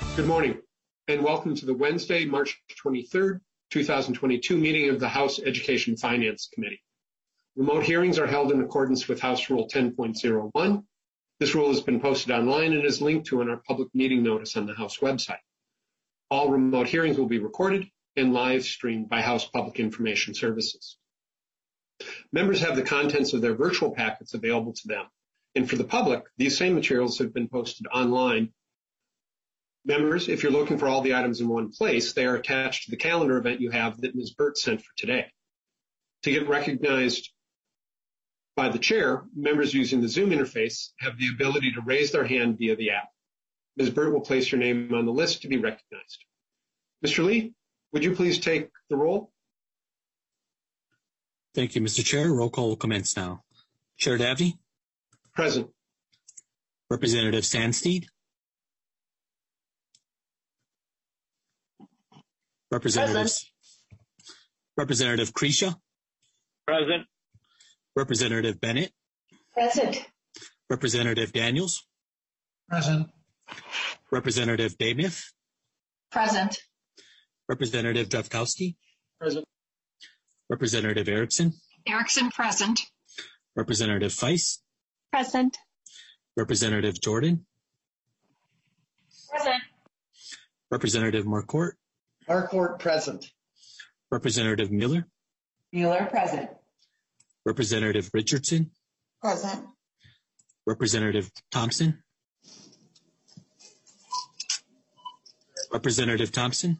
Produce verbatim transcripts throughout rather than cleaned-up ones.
Good morning, and welcome to the Wednesday, March twenty-third, two thousand twenty-two meeting of the House Education Finance Committee. Remote hearings are held in accordance with House Rule ten point oh one. This rule has been posted online and is linked to in our public meeting notice on the House website. All remote hearings will be recorded and live streamed by House Public Information Services. Members have the contents of their virtual packets available to them, and for the public, these same materials have been posted online. Members, if you're looking for all the items in one place, they are attached to the calendar event you have that Miz Burt sent for today. To get recognized by the chair, members using the Zoom interface have the ability to raise their hand via the app. Miz Burt will place your name on the list to be recognized. Mister Lee, would you please take the roll? Thank you, Mister Chair. Roll call will commence now. Chair Davdy? Present. Representative Sandsteed? Representatives. Representative Krisha? Present. Representative Bennett? Present. Representative Daniels? Present. Representative Daymuth? Present. Representative Dravkowski? Present. Representative Erickson? Erickson present. Representative Feist? Present. Representative Jordan? Present. Representative Marquardt? Marquardt present. Representative Miller? Mueller present. Representative Richardson? Present. Representative Thompson? Representative Thompson?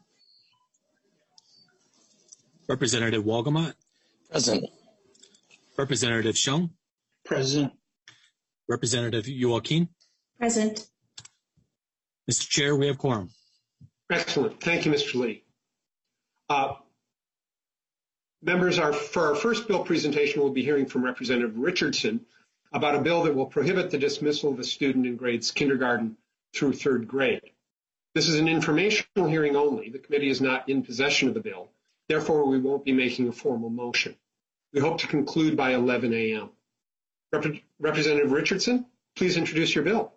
Representative Wolgamott? Present. Representative Shum? Present. Representative Joaquin? Present. Mister Chair, we have quorum. Excellent. Thank you, Mister Lee. Uh, members, are, for our first bill presentation, we'll be hearing from Representative Richardson about a bill that will prohibit the dismissal of a student in grades kindergarten through third grade. This is an informational hearing only. The committee is not in possession of the bill. Therefore, we won't be making a formal motion. We hope to conclude by eleven a m Rep- Representative Richardson, please introduce your bill.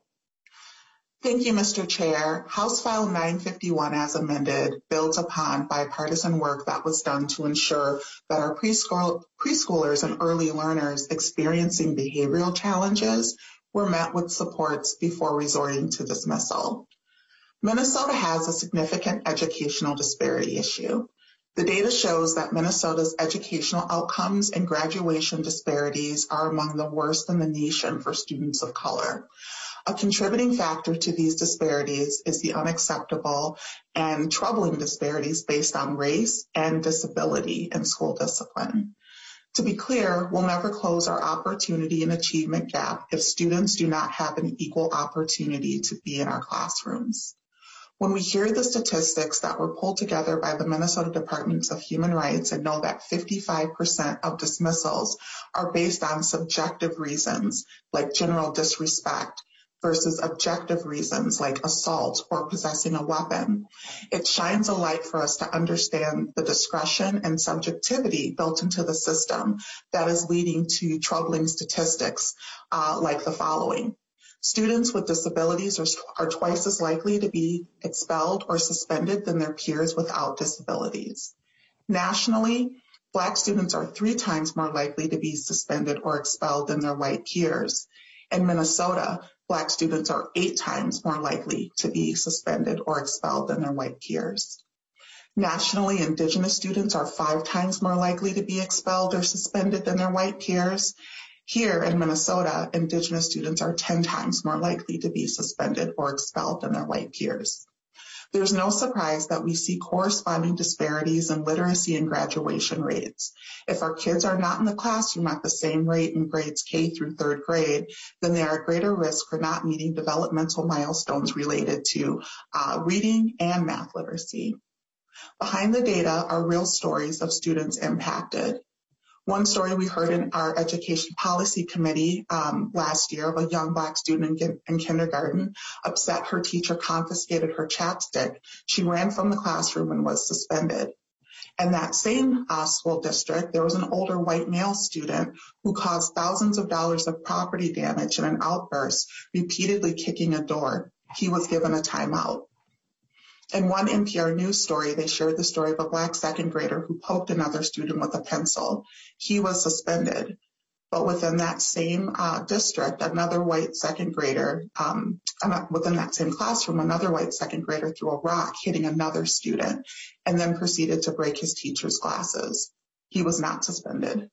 Thank you, Mister Chair. House File nine fifty-one, as amended, builds upon bipartisan work that was done to ensure that our preschool, preschoolers and early learners experiencing behavioral challenges were met with supports before resorting to dismissal. Minnesota has a significant educational disparity issue. The data shows that Minnesota's educational outcomes and graduation disparities are among the worst in the nation for students of color. A contributing factor to these disparities is the unacceptable and troubling disparities based on race and disability in school discipline. To be clear, we'll never close our opportunity and achievement gap if students do not have an equal opportunity to be in our classrooms. When we hear the statistics that were pulled together by the Minnesota Department of Human Rights and know that fifty-five percent of dismissals are based on subjective reasons like general disrespect, versus objective reasons like assault or possessing a weapon, it shines a light for us to understand the discretion and subjectivity built into the system that is leading to troubling statistics uh, like the following. Students with disabilities are, are twice as likely to be expelled or suspended than their peers without disabilities. Nationally, Black students are three times more likely to be suspended or expelled than their white peers. In Minnesota, Black students are eight times more likely to be suspended or expelled than their white peers. Nationally, Indigenous students are five times more likely to be expelled or suspended than their white peers. Here in Minnesota, Indigenous students are ten times more likely to be suspended or expelled than their white peers. There's no surprise that we see corresponding disparities in literacy and graduation rates. If our kids are not in the classroom at the same rate in grades K through third grade, then they are at greater risk for not meeting developmental milestones related to uh, reading and math literacy. Behind the data are real stories of students impacted. One story we heard in our Education Policy Committee um, last year of a young Black student in, in kindergarten upset her teacher confiscated her chapstick. She ran from the classroom and was suspended. In that same uh, school district, there was an older white male student who caused thousands of dollars of property damage in an outburst, repeatedly kicking a door. He was given a timeout. In one N P R News story, they shared the story of a Black second grader who poked another student with a pencil. He was suspended. But within that same uh, district, another white second grader, um, within that same classroom, another white second grader threw a rock, hitting another student, and then proceeded to break his teacher's glasses. He was not suspended.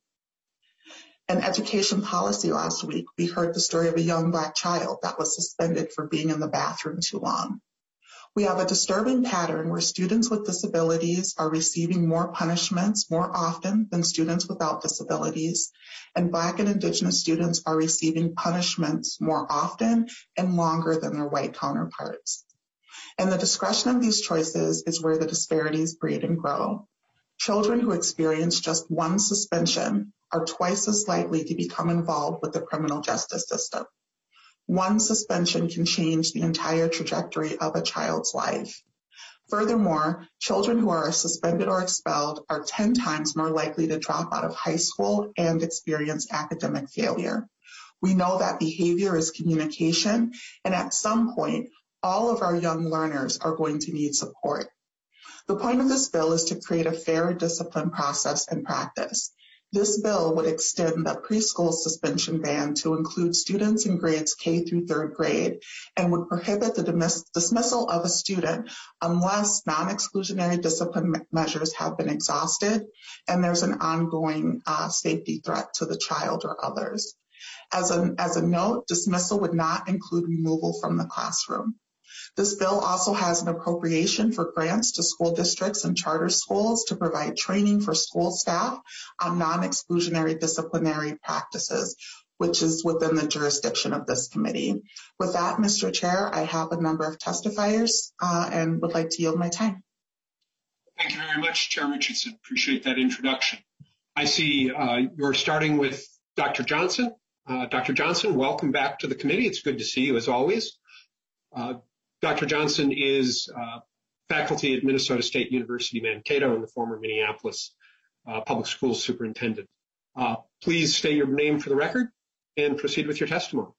In education policy last week, we heard the story of a young Black child that was suspended for being in the bathroom too long. We have a disturbing pattern where students with disabilities are receiving more punishments more often than students without disabilities, and Black and Indigenous students are receiving punishments more often and longer than their white counterparts. And the discretion of these choices is where the disparities breed and grow. Children who experience just one suspension are twice as likely to become involved with the criminal justice system. One suspension can change the entire trajectory of a child's life. Furthermore, children who are suspended or expelled are ten times more likely to drop out of high school and experience academic failure. We know that behavior is communication, and at some point, all of our young learners are going to need support. The point of this bill is to create a fair discipline process and practice. This bill would extend the preschool suspension ban to include students in grades K through third grade and would prohibit the dismiss- dismissal of a student unless non-exclusionary discipline me- measures have been exhausted and there's an ongoing uh, safety threat to the child or others. As a, as a note, dismissal would not include removal from the classroom. This bill also has an appropriation for grants to school districts and charter schools to provide training for school staff on non-exclusionary disciplinary practices, which is within the jurisdiction of this committee. With that, Mister Chair, I have a number of testifiers uh, and would like to yield my time. Thank you very much, Chair Richardson. Appreciate that introduction. I see uh, you're starting with Doctor Johnson. Uh, Doctor Johnson, welcome back to the committee. It's good to see you as always. Uh, Doctor Johnson is uh, faculty at Minnesota State University Mankato and the former Minneapolis uh, Public Schools Superintendent. Uh, please state your name for the record and proceed with your testimony.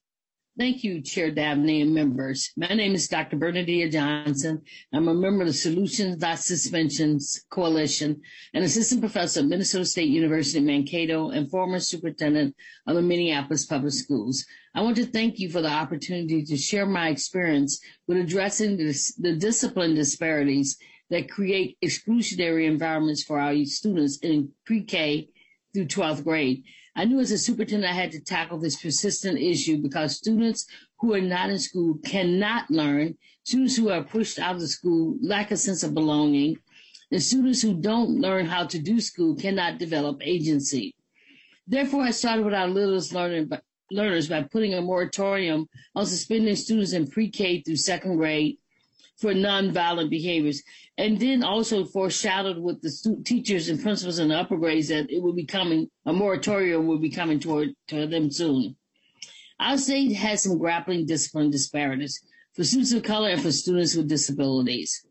Thank you, Chair Dabney and members. My name is Doctor Bernadette Johnson. I'm a member of the Solutions Not Suspensions Coalition and assistant professor at Minnesota State University Mankato and former superintendent of the Minneapolis Public Schools. I want to thank you for the opportunity to share my experience with addressing the, the discipline disparities that create exclusionary environments for our students in pre-K through twelfth grade. I knew as a superintendent I had to tackle this persistent issue because students who are not in school cannot learn, students who are pushed out of the school lack a sense of belonging, and students who don't learn how to do school cannot develop agency. Therefore, I started with our littlest learner, learners by putting a moratorium on suspending students in pre-K through second grade for nonviolent behaviors, and then also foreshadowed with the student, teachers and principals in the upper grades that it will be coming, a moratorium will be coming toward, toward them soon. Our state has some grappling discipline disparities for students of color and for students with disabilities.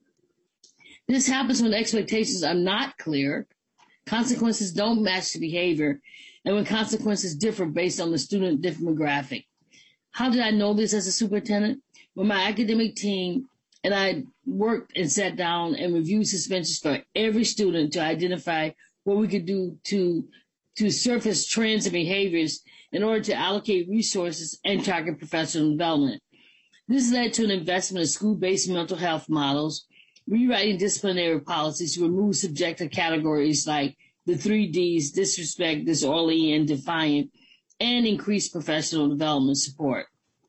This happens when expectations are not clear, consequences don't match the behavior, and when consequences differ based on the student demographic. How did I know this as a superintendent? Well, my academic team and I worked and sat down and reviewed suspensions for every student to identify what we could do to, to surface trends and behaviors in order to allocate resources and target professional development. This led to an investment in school-based mental health models, rewriting disciplinary policies to remove subjective categories like the three Ds, disrespect, disorderly, and defiant, and increase professional development support.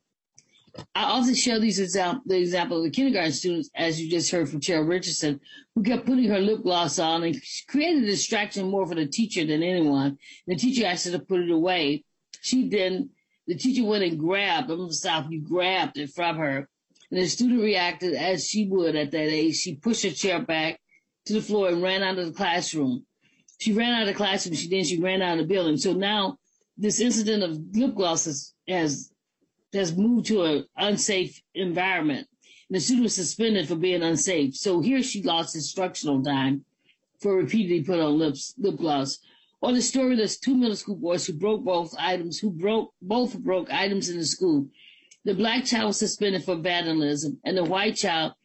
I often share these example, the example of the kindergarten students, as you just heard from Chair Richardson, who kept putting her lip gloss on and created a distraction more for the teacher than anyone. The teacher asked her to put it away. She then, the teacher went and grabbed, I'm from the South, you grabbed it from her. And the student reacted as she would at that age. She pushed her chair back to the floor and ran out of the classroom. She ran out of the classroom. She then she ran out of the building. So now this incident of lip gloss has, has has moved to an unsafe environment. And the student was suspended for being unsafe. So here she lost instructional time for repeatedly put on lips, lip gloss. Or the story of those two middle school boys who broke both items, who broke both broke items in the school. The black child was suspended for vandalism, and the white child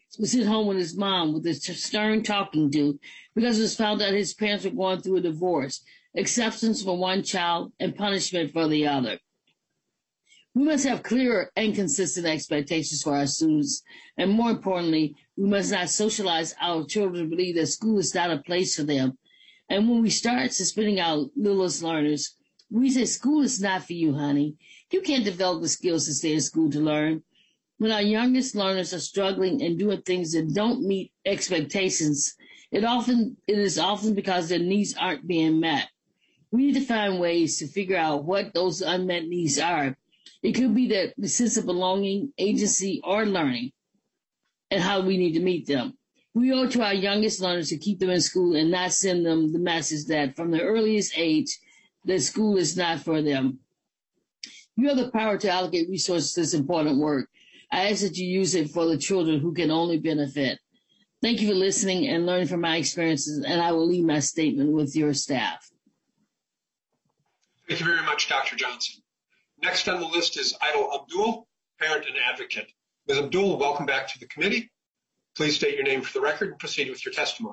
was sent home with his mom with a stern talking to because it was found out his parents were going through a divorce, acceptance for one child, and punishment for the other. We must have clear and consistent expectations for our students, and more importantly, we must not socialize our children to believe that school is not a place for them. And when we start suspending our littlest learners, we say school is not for you, honey. You can't develop the skills to stay in school to learn. When our youngest learners are struggling and doing things that don't meet expectations, it often it is often because their needs aren't being met. We need to find ways to figure out what those unmet needs are. It could be that the sense of belonging, agency, or learning, and how we need to meet them. We owe it to our youngest learners to keep them in school and not send them the message that from the earliest age, that school is not for them. You have the power to allocate resources to this important work. I ask that you use it for the children who can only benefit. Thank you for listening and learning from my experiences, and I will leave my statement with your staff. Thank you very much, Doctor Johnson. Next on the list is Idil Abdul, parent and advocate. Miz Abdul, welcome back to the committee. Please state your name for the record and proceed with your testimony.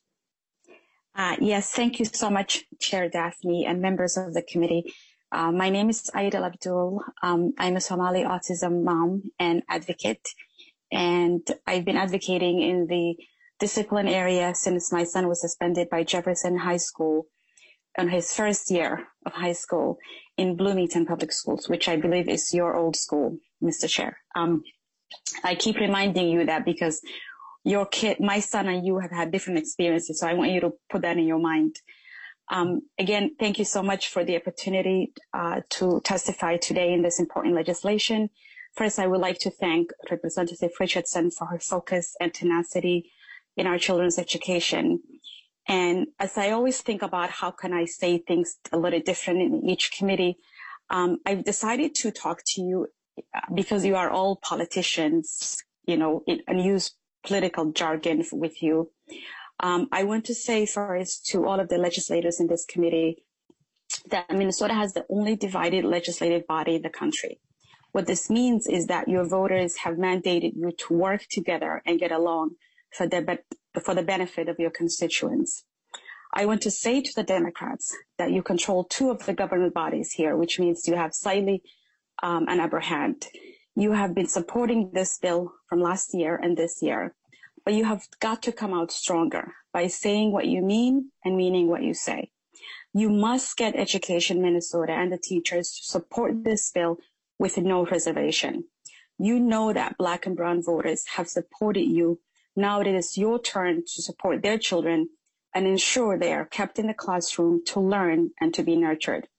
Uh, yes, thank you so much, Chair Daphne and members of the committee. Uh, my name is Idil Abdul. Um, I'm a Somali autism mom and advocate, and I've been advocating in the discipline area since my son was suspended by Jefferson High School on his first year of high school in Bloomington Public Schools, which I believe is your old school, Mister Chair. Um, I keep reminding you that because your kid, my son and you have had different experiences, so I want you to put that in your mind. Um, again, thank you so much for the opportunity uh, to testify today in this important legislation. First, I would like to thank Representative Richardson for her focus and tenacity in our children's education. And as I always think about how can I say things a little different in each committee, um, I've decided to talk to you because you are all politicians, you know, and use political jargon with you. Um, I want to say first to all of the legislators in this committee that Minnesota has the only divided legislative body in the country. What this means is that your voters have mandated you to work together and get along for the, for the benefit of your constituents. I want to say to the Democrats that you control two of the government bodies here, which means you have slightly um, an upper hand. You have been supporting this bill from last year and this year, but you have got to come out stronger by saying what you mean and meaning what you say. You must get Education Minnesota and the teachers to support this bill with no reservation. You know that Black and brown voters have supported you. Now it is your turn to support their children and ensure they are kept in the classroom to learn and to be nurtured.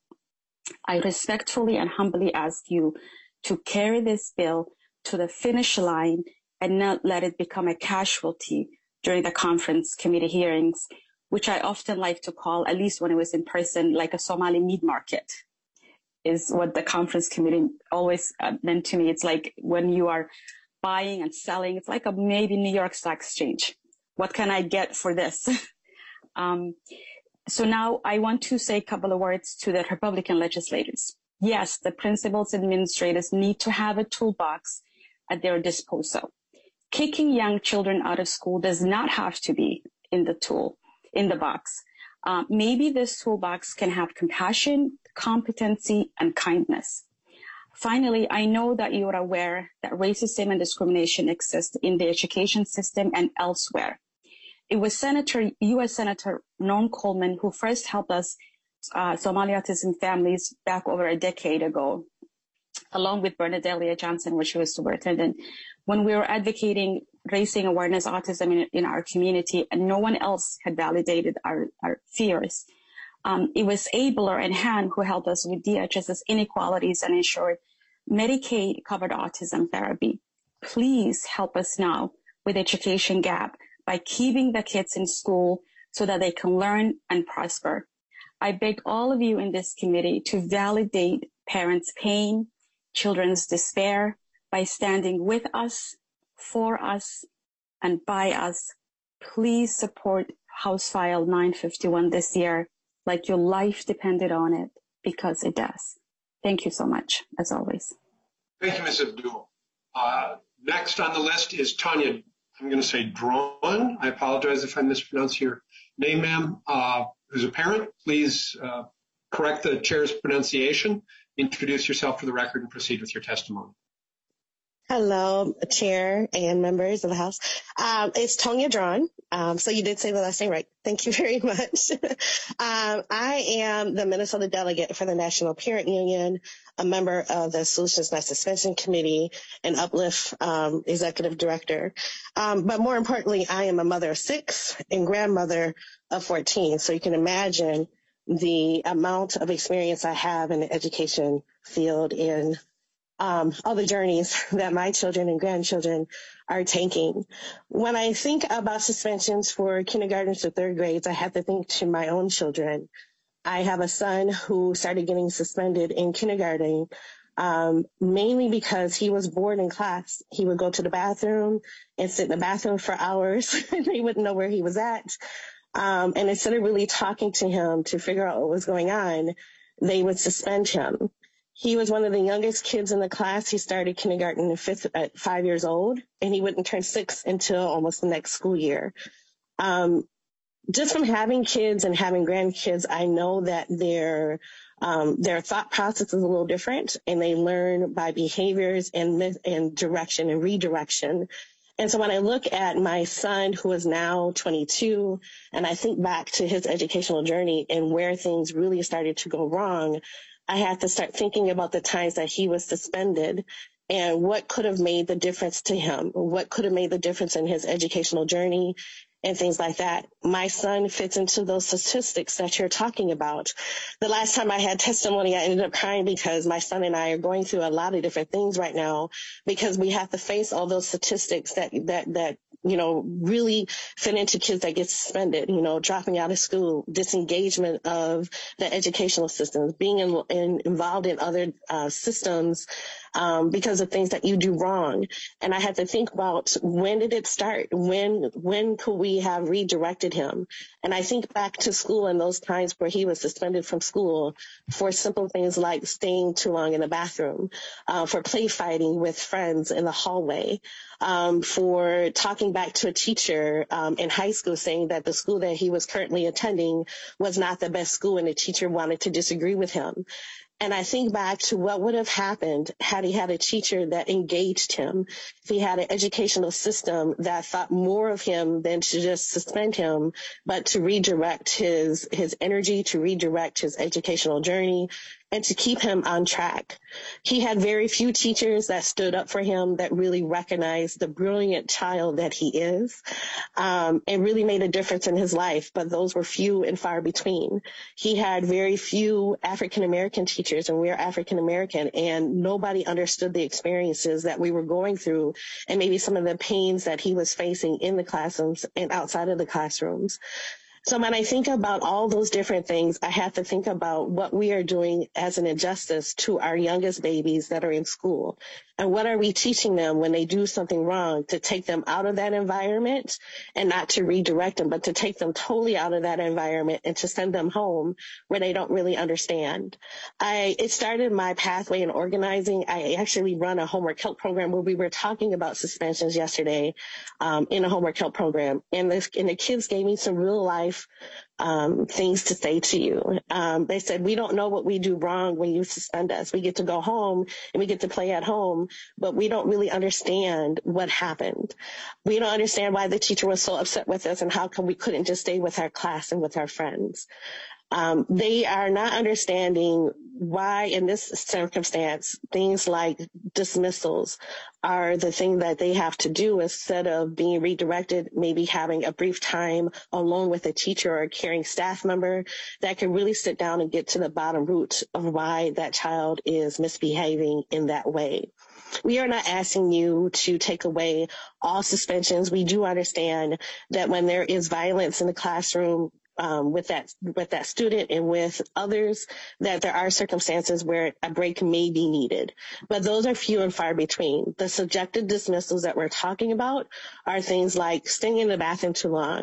I respectfully and humbly ask you to carry this bill to the finish line and not let it become a casualty during the conference committee hearings, which I often like to call, at least when it was in person, like a Somali meat market, is what the conference committee always uh, meant to me. It's like when you are buying and selling, it's like a maybe New York Stock Exchange. What can I get for this? um, so now I want to say a couple of words to the Republican legislators. Yes, the principals and administrators need to have a toolbox at their disposal. Kicking young children out of school does not have to be in the tool, in the box. Uh, maybe this toolbox can have compassion, competency, and kindness. Finally, I know that you are aware that racism and discrimination exist in the education system and elsewhere. It was Senator, U S Senator Norm Coleman who first helped us, uh, Somali autism families back over a decade ago, along with Bernadette Leah Johnson, when she was superintendent, when we were advocating raising awareness of autism in, in our community, and no one else had validated our, our fears. Um, it was Abler and Han who helped us with D H S's inequalities and ensured Medicaid-covered autism therapy. Please help us now with education gap by keeping the kids in school so that they can learn and prosper. I beg all of you in this committee to validate parents' pain, children's despair by standing with us, for us, and by us. Please support House File nine fifty-one this year like your life depended on it, because it does. Thank you so much, as always. Thank you, Miz Abdul. Uh, next on the list is Tanya I'm going to say Drawn. I apologize if I mispronounce your name, ma'am. Uh, who's a parent, please uh, correct the chair's pronunciation, introduce yourself for the record, and proceed with your testimony. Hello, Chair and members of the House. Um, it's Tonya Drawn. Um, so you did say the last name right. Thank you very much. um, I am the Minnesota delegate for the National Parent Union, a member of the Solutions Not Suspension Committee, and Uplift um, Executive Director. Um, but more importantly, I am a mother of six and grandmother of fourteen. So you can imagine the amount of experience I have in the education field in Um, all the journeys that my children and grandchildren are taking. When I think about suspensions for kindergarten to third grades, I have to think to my own children. I have a son who started getting suspended in kindergarten, um, mainly because he was bored in class. He would go to the bathroom and sit in the bathroom for hours and they wouldn't know where he was at. Um, and instead of really talking to him to figure out what was going on, they would suspend him. He was one of the youngest kids in the class. He started kindergarten at, fifth, at five years old, and he wouldn't turn six until almost the next school year. Um, just from having kids and having grandkids, I know that their um, their thought process is a little different, and they learn by behaviors and, and direction and redirection. And so when I look at my son, who is now twenty-two, and I think back to his educational journey and where things really started to go wrong, I had to start thinking about the times that he was suspended and what could have made the difference to him, what could have made the difference in his educational journey and things like that. My son fits into those statistics that you're talking about. The last time I had testimony, I ended up crying because my son and I are going through a lot of different things right now because we have to face all those statistics that, that, that, you know, really fit into kids that get suspended, you know, dropping out of school, disengagement of the educational systems, being in, in, involved in other uh, systems um, because of things that you do wrong. And I had to think about, when did it start? When, when could we have redirected him? And I think back to school and those times where he was suspended from school for simple things like staying too long in the bathroom, uh, for play fighting with friends in the hallway, um, for talking back to a teacher um, in high school saying that the school that he was currently attending was not the best school and the teacher wanted to disagree with him. And I think back to what would have happened had he had a teacher that engaged him, if he had an educational system that thought more of him than to just suspend him, but to redirect his, his energy, to redirect his educational journey, and to keep him on track. He had very few teachers that stood up for him, that really recognized the brilliant child that he is, um, and really made a difference in his life, but those were few and far between. He had very few African-American teachers, and we're African-American, and nobody understood the experiences that we were going through and maybe some of the pains that he was facing in the classrooms and outside of the classrooms. So when I think about all those different things, I have to think about what we are doing as an injustice to our youngest babies that are in school. And what are we teaching them when they do something wrong, to take them out of that environment and not to redirect them, but to take them totally out of that environment and to send them home where they don't really understand. I, it started my pathway in organizing. I actually run a homework help program where we were talking about suspensions yesterday um, in a homework help program. And the, and the kids gave me some real life Um, things to say to you. Um, they said, we don't know what we do wrong when you suspend us. We get to go home and we get to play at home, but we don't really understand what happened. We don't understand why the teacher was so upset with us and how come we couldn't just stay with our class and with our friends. Um, they are not understanding why in this circumstance, things like dismissals are the thing that they have to do instead of being redirected, maybe having a brief time alone with a teacher or a caring staff member that can really sit down and get to the bottom root of why that child is misbehaving in that way. We are not asking you to take away all suspensions. We do understand that when there is violence in the classroom, Um, with that with that student and with others, that there are circumstances where a break may be needed. But those are few and far between. The subjective dismissals that we're talking about are things like staying in the bathroom too long,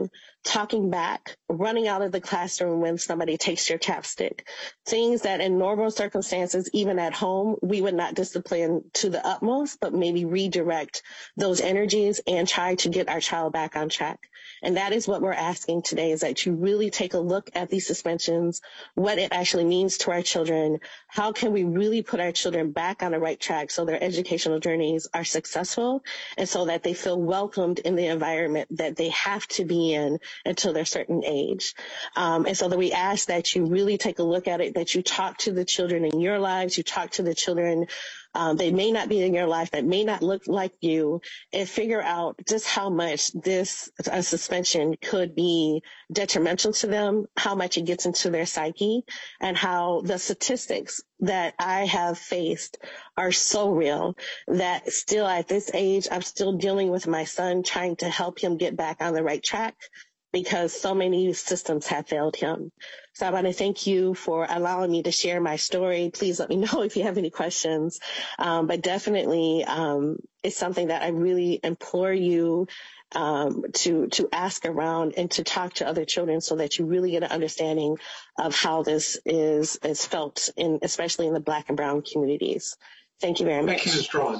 talking back, running out of the classroom when somebody takes your chapstick, things that in normal circumstances, even at home, we would not discipline to the utmost, but maybe redirect those energies and try to get our child back on track. And that is what we're asking today, is that you really take a look at these suspensions, what it actually means to our children. How can we really put our children back on the right track so their educational journeys are successful and so that they feel welcomed in the environment that they have to be in until they're a certain age. Um, and so that we ask that you really take a look at it, that you talk to the children in your lives, you talk to the children Um, they may not be in your life, that may not look like you, and figure out just how much this uh, suspension could be detrimental to them, how much it gets into their psyche, and how the statistics that I have faced are so real that still at this age, I'm still dealing with my son, trying to help him get back on the right track, because so many systems have failed him. So I want to thank you for allowing me to share my story. Please let me know if you have any questions. Um, but definitely, um, it's something that I really implore you um, to to ask around and to talk to other children so that you really get an understanding of how this is is felt, in especially in the Black and Brown communities. Thank you very much. Thank you, Miz Strawn.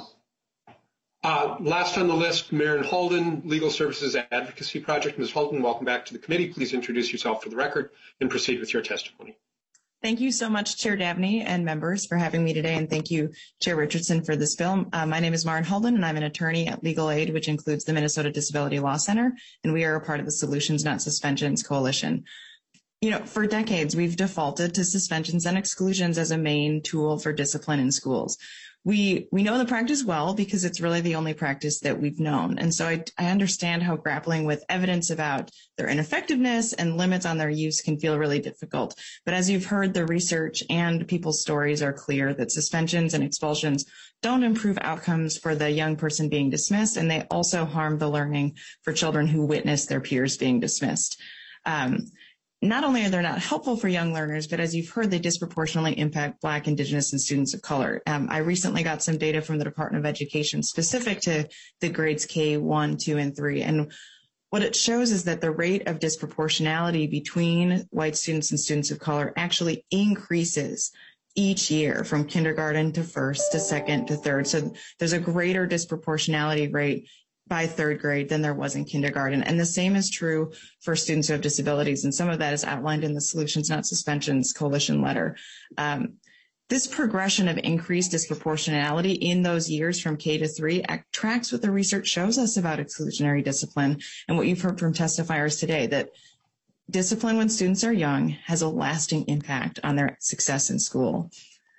Uh, last on the list, Maren Holden, Legal Services Advocacy Project. Miz Holden, welcome back to the committee. Please introduce yourself for the record and proceed with your testimony. Thank you so much, Chair Dabney and members, for having me today, and thank you, Chair Richardson, for this bill. Uh, my name is Maren Holden, and I'm an attorney at Legal Aid, which includes the Minnesota Disability Law Center, and we are a part of the Solutions Not Suspensions Coalition. You know, for decades, we've defaulted to suspensions and exclusions as a main tool for discipline in schools. We we know the practice well because it's really the only practice that we've known. And so I, I understand how grappling with evidence about their ineffectiveness and limits on their use can feel really difficult. But as you've heard, the research and people's stories are clear that suspensions and expulsions don't improve outcomes for the young person being dismissed, and they also harm the learning for children who witness their peers being dismissed. Um, Not only are they not helpful for young learners, but as you've heard, they disproportionately impact Black, Indigenous, and students of color. Um, I recently got some data from the Department of Education specific to the grades K one, two, and three. And what it shows is that the rate of disproportionality between white students and students of color actually increases each year from kindergarten to first to second to third. So there's a greater disproportionality rate by third grade than there was in kindergarten. And the same is true for students who have disabilities. And some of that is outlined in the Solutions Not Suspensions Coalition letter. Um, this progression of increased disproportionality in those years from K to three tracks what the research shows us about exclusionary discipline and what you've heard from testifiers today, that discipline when students are young has a lasting impact on their success in school.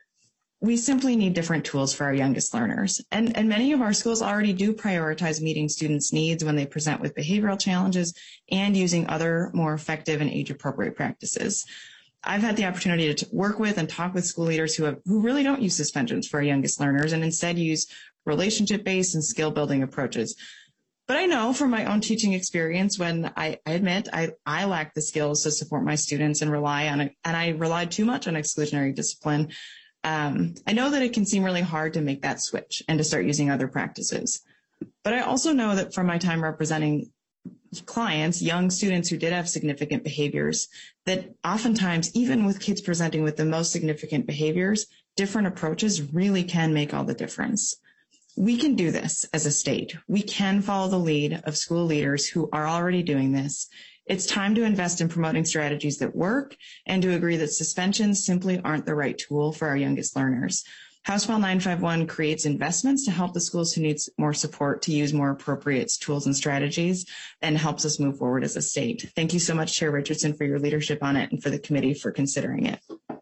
We simply need different tools for our youngest learners. And, and many of our schools already do prioritize meeting students' needs when they present with behavioral challenges and using other more effective and age-appropriate practices. I've had the opportunity to work with and talk with school leaders who have, who really don't use suspensions for our youngest learners and instead use relationship-based and skill-building approaches. But I know from my own teaching experience, when I, I admit I, I lack the skills to support my students and rely on it, and I relied too much on exclusionary discipline, Um, I know that it can seem really hard to make that switch and to start using other practices. But I also know that from my time representing clients, young students who did have significant behaviors, that oftentimes, even with kids presenting with the most significant behaviors, different approaches really can make all the difference. We can do this as a state. We can follow the lead of school leaders who are already doing this. It's time to invest in promoting strategies that work and to agree that suspensions simply aren't the right tool for our youngest learners. House Bill nine fifty-one creates investments to help the schools who need more support to use more appropriate tools and strategies and helps us move forward as a state. Thank you so much, Chair Richardson, for your leadership on it and for the committee for considering it.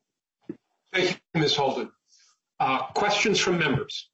Thank you, Miz Holden. Uh, questions from members?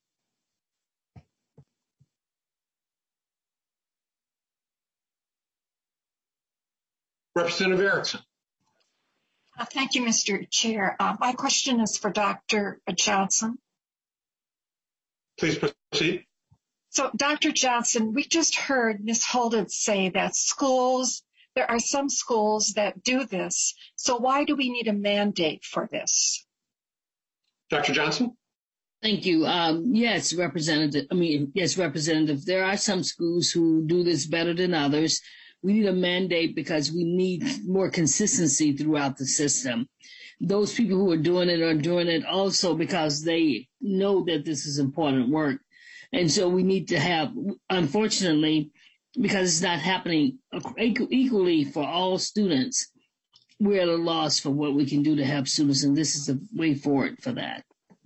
Representative Erickson. Uh, thank you, Mister Chair. Uh, my question is for Doctor Johnson. Please proceed. So, Doctor Johnson, we just heard Miz Holden say that schools, there are some schools that do this. So why do we need a mandate for this? Doctor Johnson? Thank you. Um, yes, Representative. I mean, yes, Representative. There are some schools who do this better than others. We need a mandate because we need more consistency throughout the system. Those people who are doing it are doing it also because they know that this is important work. And so we need to have, unfortunately, because it's not happening equally for all students, we're at a loss for what we can do to help students, and this is the way forward for that.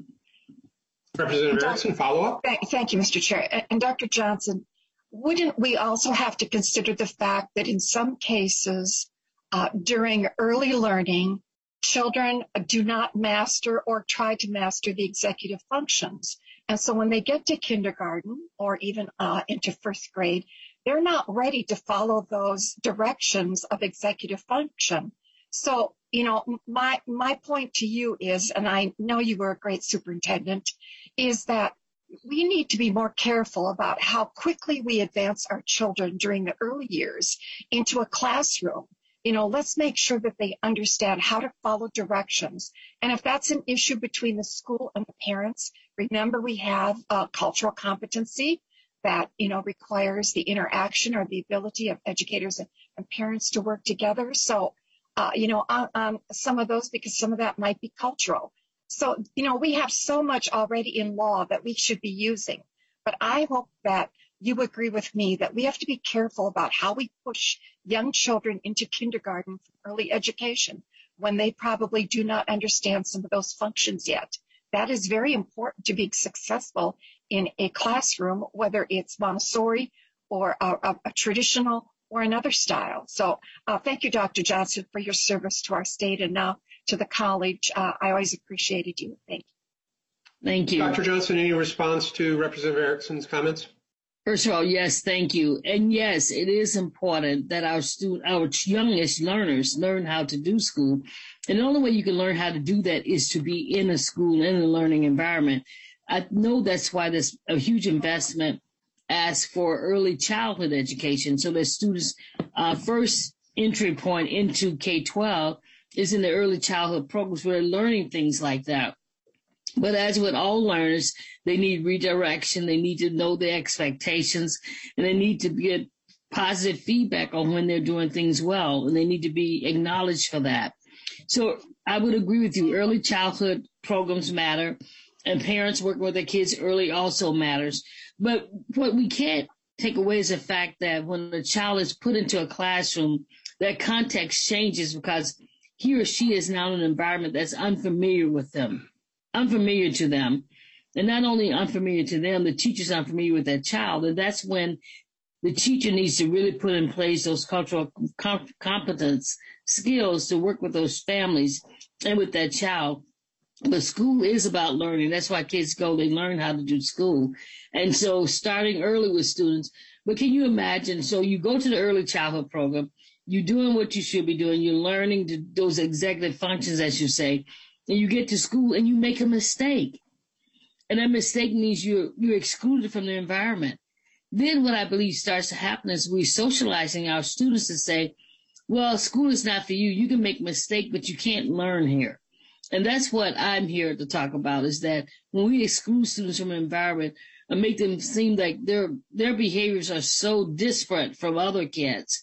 Representative Erickson, follow up. Thank, thank you, Mister Chair. And, and Doctor Johnson, wouldn't we also have to consider the fact that in some cases uh, during early learning, children do not master or try to master the executive functions. And so when they get to kindergarten or even uh, into first grade, they're not ready to follow those directions of executive function. So, you know, my my point to you is, and I know you were a great superintendent, is that we need to be more careful about how quickly we advance our children during the early years into a classroom. You know, let's make sure that they understand how to follow directions. And if that's an issue between the school and the parents, remember we have uh, cultural competency that, you know, requires the interaction or the ability of educators and, and parents to work together. So, uh, you know, on, on some of those, because some of that might be cultural. So, you know, we have so much already in law that we should be using. But I hope that you agree with me that we have to be careful about how we push young children into kindergarten for early education when they probably do not understand some of those functions yet. That is very important to be successful in a classroom, whether it's Montessori or a, a, a traditional or another style. So uh, thank you, Doctor Johnson, for your service to our state and now to the college. Uh, I always appreciated you. Thank you. Thank you. Doctor Johnson, any response to Representative Erickson's comments? First of all, yes, thank you. And yes, it is important that our student, our youngest learners learn how to do school. And the only way you can learn how to do that is to be in a school, in a learning environment. I know that's why there's a huge investment asked for early childhood education, so that students' uh, first entry point into K twelve is in the early childhood programs where they're learning things like that. But as with all learners, they need redirection, they need to know their expectations, and they need to get positive feedback on when they're doing things well, and they need to be acknowledged for that. So I would agree with you. Early childhood programs matter, and parents working with their kids early also matters. But what we can't take away is the fact that when a child is put into a classroom, that context changes because he or she is now in an environment that's unfamiliar with them, unfamiliar to them. And not only unfamiliar to them, the teacher's unfamiliar with that child. And that's when the teacher needs to really put in place those cultural com- competence skills to work with those families and with that child. But school is about learning. That's why kids go, they learn how to do school. And so starting early with students, but can you imagine, so you go to the early childhood program, you're doing what you should be doing, you're learning to, those executive functions, as you say, and you get to school and you make a mistake. And that mistake means you're, you're excluded from the environment. Then what I believe starts to happen is we're socializing our students to say, well, school is not for you. You can make a mistake, but you can't learn here. And that's what I'm here to talk about, is that when we exclude students from an environment and make them seem like their their behaviors are so disparate from other kids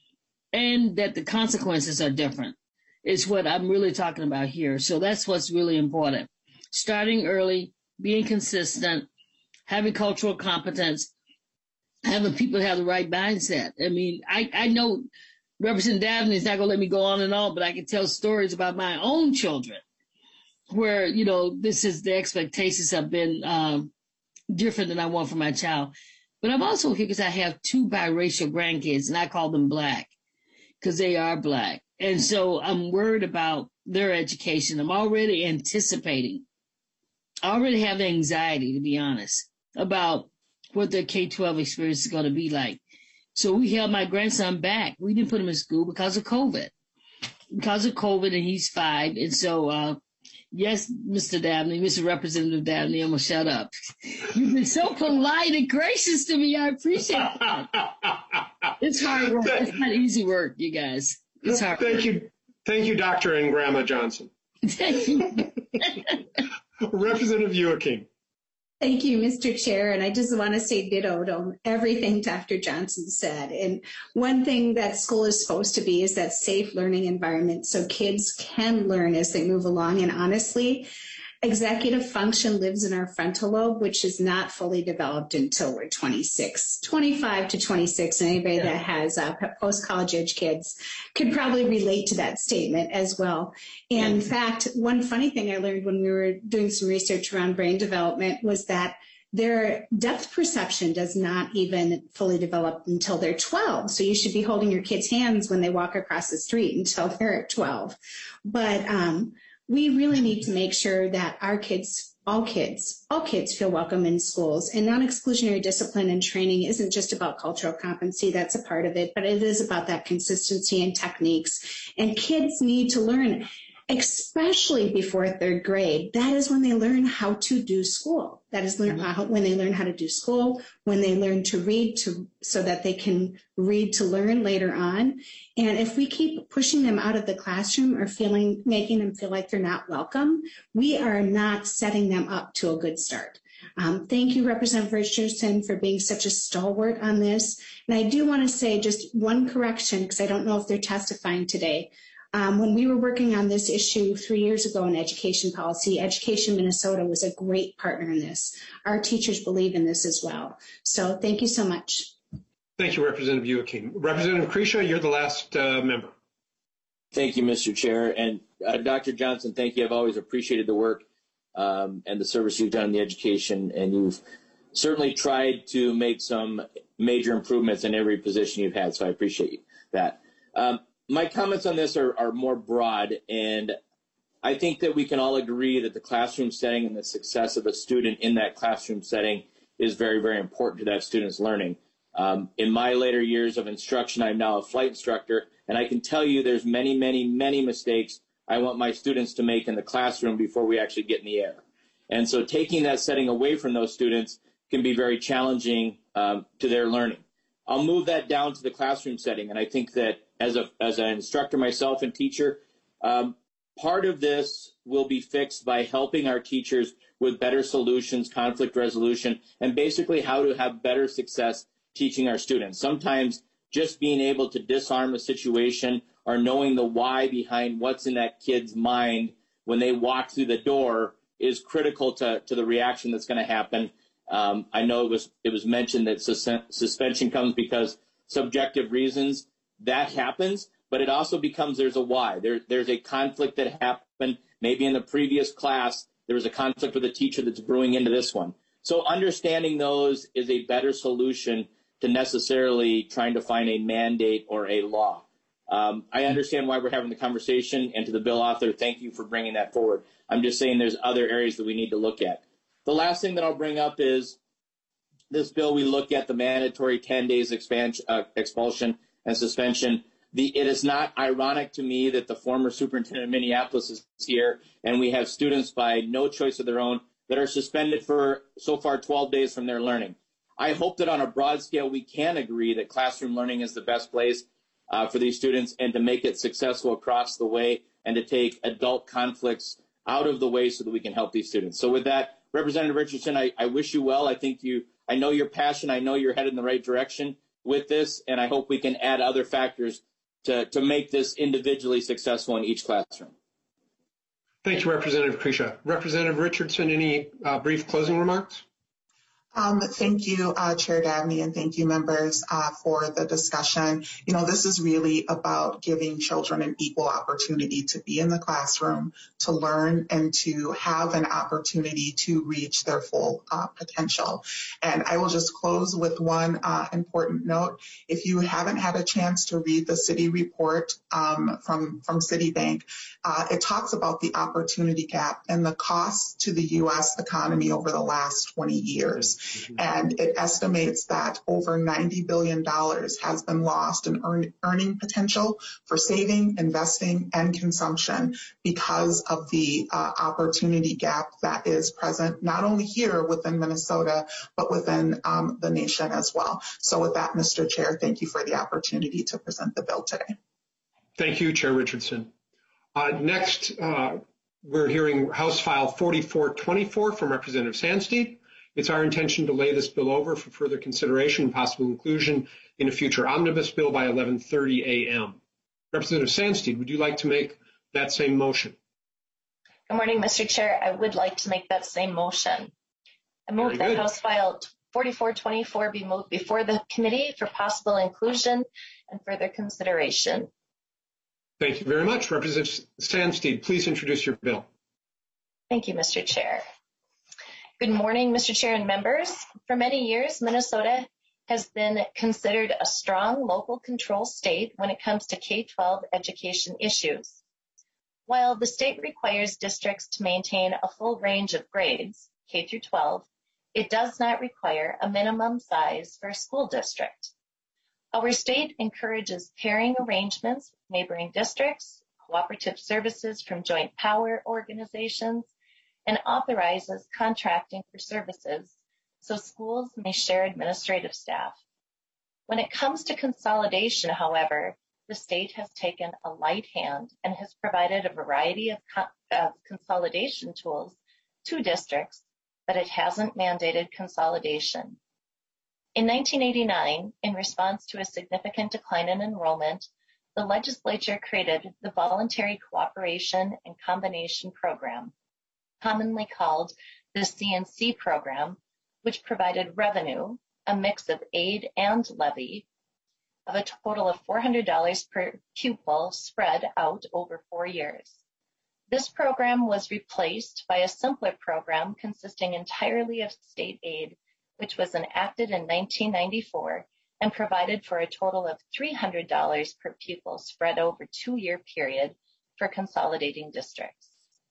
and that the consequences are different, is what I'm really talking about here. So that's what's really important. Starting early, being consistent, having cultural competence, having people have the right mindset. I mean, I, I know Representative Dabney is not going to let me go on and on, but I can tell stories about my own children where, you know, this is the expectations have been um, different than I want for my child. But I'm also here because I have two biracial grandkids, and I call them black because they are black. And so I'm worried about their education. I'm already anticipating, I already have anxiety, to be honest, about what their K twelve experience is going to be like. So we held my grandson back. We didn't put him in school because of COVID. Because of COVID, and he's five. And so, uh, yes, Mister Dabney, Mister Representative Dabney, I'm going to shut up. You've been so polite and gracious to me. I appreciate that. It's hard work. It's not easy work, you guys. It's hard Thank work. you. Thank you, Doctor and Grandma Johnson. Thank you. Representative Youakim. Thank you, Mister Chair. And I just want to say ditto to everything Doctor Johnson said. And one thing that school is supposed to be is that safe learning environment so kids can learn as they move along. And honestly, executive function lives in our frontal lobe, which is not fully developed until we're twenty-six, twenty-five to twenty-six. And anybody yeah. that has uh, post-college age kids could probably relate to that statement as well. And yeah. in fact, one funny thing I learned when we were doing some research around brain development was that their depth perception does not even fully develop until they're twelve. So you should be holding your kids' hands when they walk across the street until they're at twelve. But um, we really need to make sure that our kids, all kids, all kids feel welcome in schools. And non-exclusionary discipline and training isn't just about cultural competency, that's a part of it, but it is about that consistency and techniques. And kids need to learn, especially before third grade. That is when they learn how to do school. That is learn, uh, when they learn how to do school, when they learn to read to so that they can read to learn later on. And if we keep pushing them out of the classroom or feeling, making them feel like they're not welcome, we are not setting them up to a good start. Um, thank you, Representative Richardson, for being such a stalwart on this. And I do want to say just one correction, because I don't know if they're testifying today. Um, when we were working on this issue three years ago in education policy, Education Minnesota was a great partner in this. Our teachers believe in this as well. So thank you so much. Thank you, Representative Youakim. Representative Krisha, you're the last uh, member. Thank you, Mister Chair. And uh, Doctor Johnson, thank you. I've always appreciated the work um, and the service you've done in the education, and you've certainly tried to make some major improvements in every position you've had, so I appreciate that. Um, My comments on this are, are more broad, and I think that we can all agree that the classroom setting and the success of a student in that classroom setting is very, very important to that student's learning. Um, in my later years of instruction, I'm now a flight instructor, and I can tell you there's many, many, many mistakes I want my students to make in the classroom before we actually get in the air. And so taking that setting away from those students can be very challenging um, to their learning. I'll move that down to the classroom setting, and I think that as a as an instructor myself and teacher, um, part of this will be fixed by helping our teachers with better solutions, conflict resolution, and basically how to have better success teaching our students. Sometimes just being able to disarm a situation or knowing the why behind what's in that kid's mind when they walk through the door is critical to, to the reaction that's going to happen. Um, I know it was it was mentioned that sus- suspension comes because subjective reasons. That happens, but it also becomes there's a why. There, there's a conflict that happened. Maybe in the previous class, there was a conflict with a teacher that's brewing into this one. So understanding those is a better solution to necessarily trying to find a mandate or a law. Um, I understand why we're having the conversation, and to the bill author, thank you for bringing that forward. I'm just saying there's other areas that we need to look at. The last thing that I'll bring up is this bill, we look at the mandatory ten days expansion, uh, expulsion and suspension. The, it is not ironic to me that the former superintendent of Minneapolis is here, and we have students by no choice of their own that are suspended for so far twelve days from their learning. I hope that on a broad scale we can agree that classroom learning is the best place uh, for these students, and to make it successful across the way, and to take adult conflicts out of the way so that we can help these students. So with that, Representative Richardson, I, I wish you well. I think you, I know your passion. I know you're headed in the right direction with this, and I hope we can add other factors to, to make this individually successful in each classroom. Thank you, Representative Krisha. Representative Richardson, any uh, brief closing remarks? Um, thank you, uh, Chair Dabney, and thank you, members, uh, for the discussion. You know, this is really about giving children an equal opportunity to be in the classroom, to learn, and to have an opportunity to reach their full uh, potential. And I will just close with one uh, important note. If you haven't had a chance to read the city report um, from, from Citibank, uh, it talks about the opportunity gap and the costs to the U S economy over the last twenty years. And it estimates that over ninety billion dollars has been lost in earn, earning potential for saving, investing, and consumption because of the uh, opportunity gap that is present not only here within Minnesota, but within um, the nation as well. So with that, Mister Chair, thank you for the opportunity to present the bill today. Thank you, Chair Richardson. Uh, next, uh, we're hearing House File forty-four twenty-four from Representative Sandsteed. It's our intention to lay this bill over for further consideration and possible inclusion in a future omnibus bill by eleven thirty a m Representative Sandsteed, would you like to make that same motion? Good morning, Mister Chair. I would like to make that same motion. I move that House File forty-four twenty-four be moved before the committee for possible inclusion and further consideration. Thank you very much. Representative Sandsteed, please introduce your bill. Thank you, Mister Chair. Good morning, Mister Chair and members. For many years, Minnesota has been considered a strong local control state when it comes to K twelve education issues. While the state requires districts to maintain a full range of grades, K through twelve, it does not require a minimum size for a school district. Our state encourages pairing arrangements with neighboring districts, cooperative services from joint power organizations, and authorizes contracting for services so schools may share administrative staff. When it comes to consolidation, however, the state has taken a light hand and has provided a variety of, co- of consolidation tools to districts, but it hasn't mandated consolidation. In nineteen eighty-nine, in response to a significant decline in enrollment, the legislature created the Voluntary Cooperation and Combination Program, commonly called the C N C program, which provided revenue, a mix of aid and levy, of a total of four hundred dollars per pupil spread out over four years. This program was replaced by a simpler program consisting entirely of state aid, which was enacted in nineteen ninety-four and provided for a total of three hundred dollars per pupil spread over a two-year period for consolidating districts.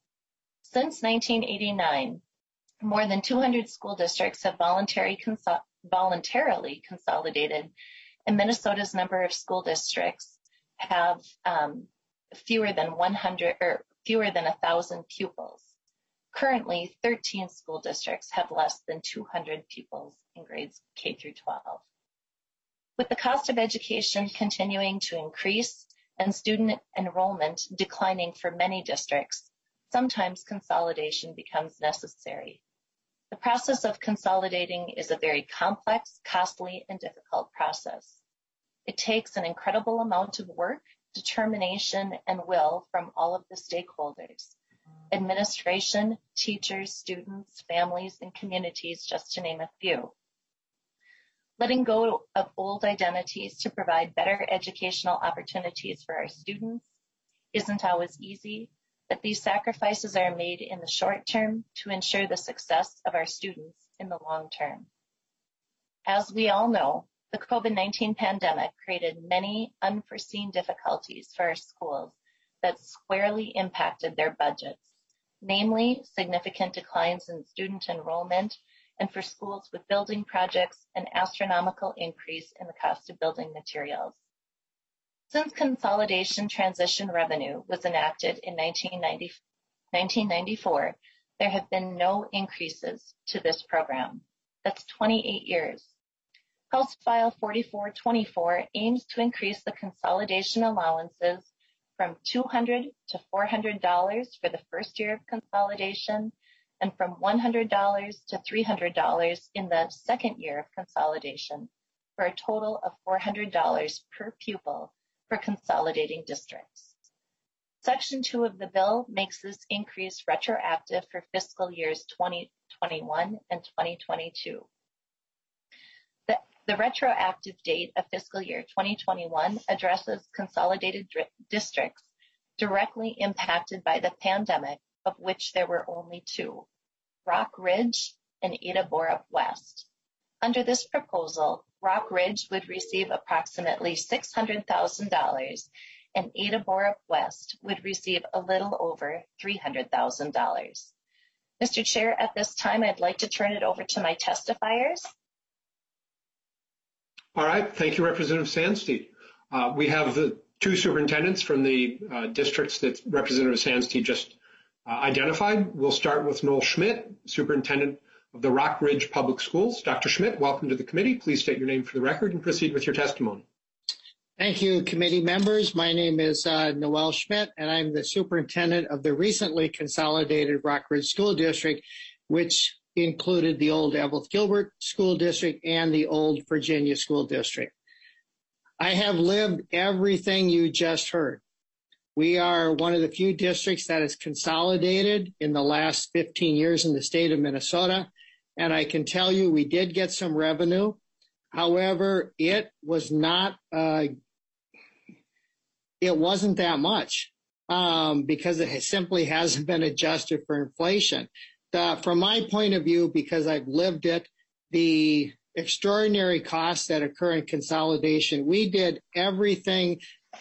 Since nineteen eighty-nine, more than two hundred school districts have voluntary consol- voluntarily consolidated, and Minnesota's number of school districts have um, fewer than one hundred or fewer than one thousand pupils. Currently, thirteen school districts have less than two hundred pupils in grades K through twelve. With the cost of education continuing to increase and student enrollment declining for many districts, sometimes consolidation becomes necessary. The process of consolidating is a very complex, costly, and difficult process. It takes an incredible amount of work, determination, and will from all of the stakeholders: administration, teachers, students, families, and communities, just to name a few. Letting go of old identities to provide better educational opportunities for our students isn't always easy, but these sacrifices are made in the short term to ensure the success of our students in the long term. As we all know, the COVID nineteen pandemic created many unforeseen difficulties for our schools that squarely impacted their budgets, namely significant declines in student enrollment, and for schools with building projects, an astronomical increase in the cost of building materials. Since consolidation transition revenue was enacted in nineteen ninety-four, there have been no increases to this program. That's twenty-eight years. House File forty-four twenty-four aims to increase the consolidation allowances from two hundred dollars to four hundred dollars for the first year of consolidation, and from one hundred dollars to three hundred dollars in the second year of consolidation, for a total of four hundred dollars per pupil for consolidating districts. Section two of the bill makes this increase retroactive for fiscal years twenty twenty-one and twenty twenty-two. The, the retroactive date of fiscal year twenty twenty-one addresses consolidated dri- districts directly impacted by the pandemic, of which there were only two: Rock Ridge and Ada Borup West. Under this proposal, Rock Ridge would receive approximately six hundred thousand dollars, and Ada Borup West would receive a little over three hundred thousand dollars. Mister Chair, at this time, I'd like to turn it over to my testifiers. All right. Thank you, Representative Sandsteed. Uh, we have the two superintendents from the uh, districts that Representative Sandsteed just uh, identified. We'll start with Noel Schmidt, Superintendent of the Rock Ridge Public Schools. Doctor Schmidt, welcome to the committee. Please state your name for the record and proceed with your testimony. Thank you, committee members. My name is uh, Noel Schmidt, and I'm the superintendent of the recently consolidated Rock Ridge School District, which included the old Evelyn Gilbert School District and the old Virginia School District. I have lived everything you just heard. We are one of the few districts that has consolidated in the last fifteen years in the state of Minnesota. And I can tell you we did get some revenue. However, it was not, uh, it wasn't that much um, because it simply hasn't been adjusted for inflation. The, from my point of view, because I've lived it, the extraordinary costs that occur in consolidation, we did everything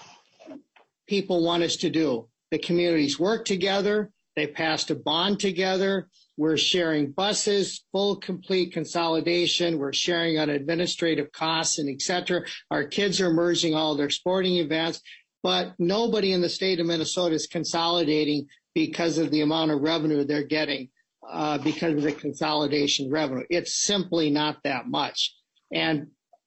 people want us to do. The communities work together. They passed a bond together. We're sharing buses, full, complete consolidation. We're sharing on administrative costs and et cetera. Our kids are merging all their sporting events, but nobody in the state of Minnesota is consolidating because of the amount of revenue they're getting uh, because of the consolidation revenue. It's simply not that much. And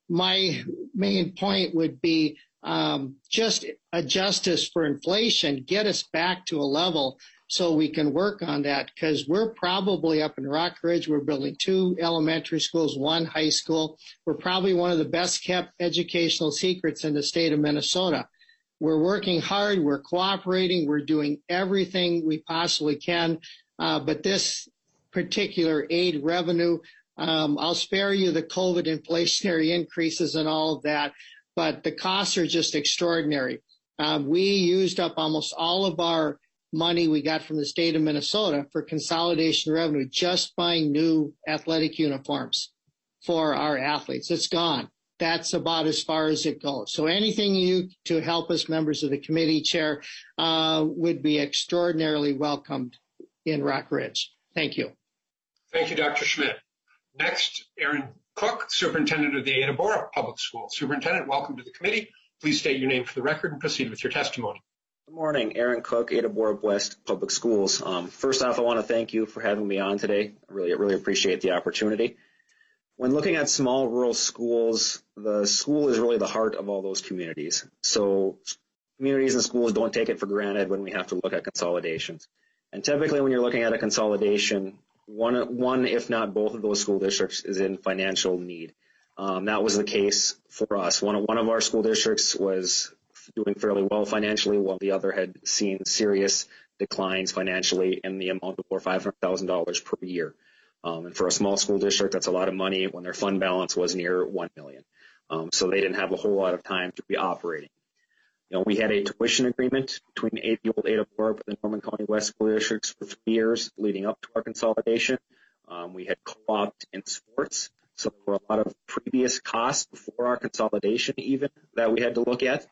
my main point would be um, just adjust us for inflation, get us back to a level so we can work on that, because we're probably up in Rock Ridge. We're building two elementary schools, one high school. We're probably one of the best kept educational secrets in the state of Minnesota. We're working hard. We're cooperating. We're doing everything we possibly can. Uh, but this particular aid revenue, um, I'll spare you the COVID inflationary increases and all of that, but the costs are just extraordinary. Um, we used up almost all of our money we got from the state of Minnesota for consolidation revenue, just buying new athletic uniforms for our athletes. It's gone. That's about as far as it goes. So anything you to help us, members of the committee, Chair, uh, would be extraordinarily welcomed in Rock Ridge. Thank you. Thank you, Doctor Schmidt. Next, Aaron Cook, Superintendent of the Ada Borough Public Schools. Superintendent, welcome to the committee. Please state your name for the record and proceed with your testimony. Good morning, Aaron Cook, Ada Borough West Public Schools. Um, first off, I want to thank you for having me on today. I really, really appreciate the opportunity. When looking at small rural schools, the school is really the heart of all those communities. So communities and schools don't take it for granted when we have to look at consolidations. And typically when you're looking at a consolidation, one, one if not both of those school districts is in financial need. Um, that was the case for us. One, one of our school districts was doing fairly well financially, while the other had seen serious declines financially in the amount of over five hundred thousand dollars per year. Um, and for a small school district, that's a lot of money when their fund balance was near one million dollars. Um, so they didn't have a whole lot of time to be operating. You know, we had a tuition agreement between the old Ada Borough and the Norman County West school districts for three years leading up to our consolidation. Um, we had co-opt in sports. So there were a lot of previous costs before our consolidation even that we had to look at.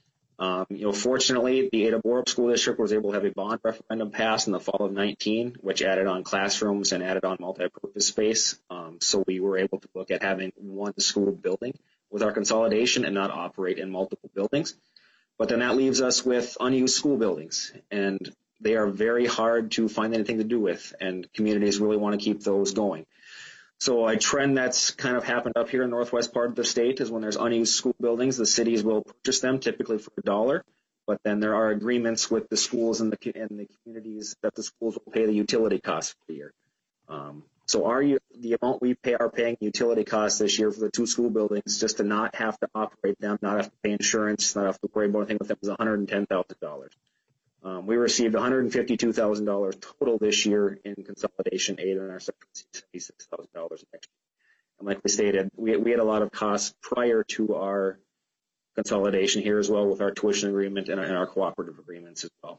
Um, you know, fortunately, the Ada Borough School District was able to have a bond referendum passed in the fall of nineteen, which added on classrooms and added on multi-purpose space. Um, so we were able to look at having one school building with our consolidation and not operate in multiple buildings. But then that leaves us with unused school buildings, and they are very hard to find anything to do with, and communities really want to keep those going. So a trend that's kind of happened up here in the northwest part of the state is when there's unused school buildings, the cities will purchase them typically for a dollar, but then there are agreements with the schools and the, and the communities that the schools will pay the utility costs for the year. Um, so our, the amount we pay are paying utility costs this year for the two school buildings just to not have to operate them, not have to pay insurance, not have to worry about anything with them is one hundred ten thousand dollars. Um, we received one hundred fifty-two thousand dollars total this year in consolidation aid, and our section seventy-six thousand dollars next year. And like we stated, we, we had a lot of costs prior to our consolidation here as well with our tuition agreement and our, and our cooperative agreements as well.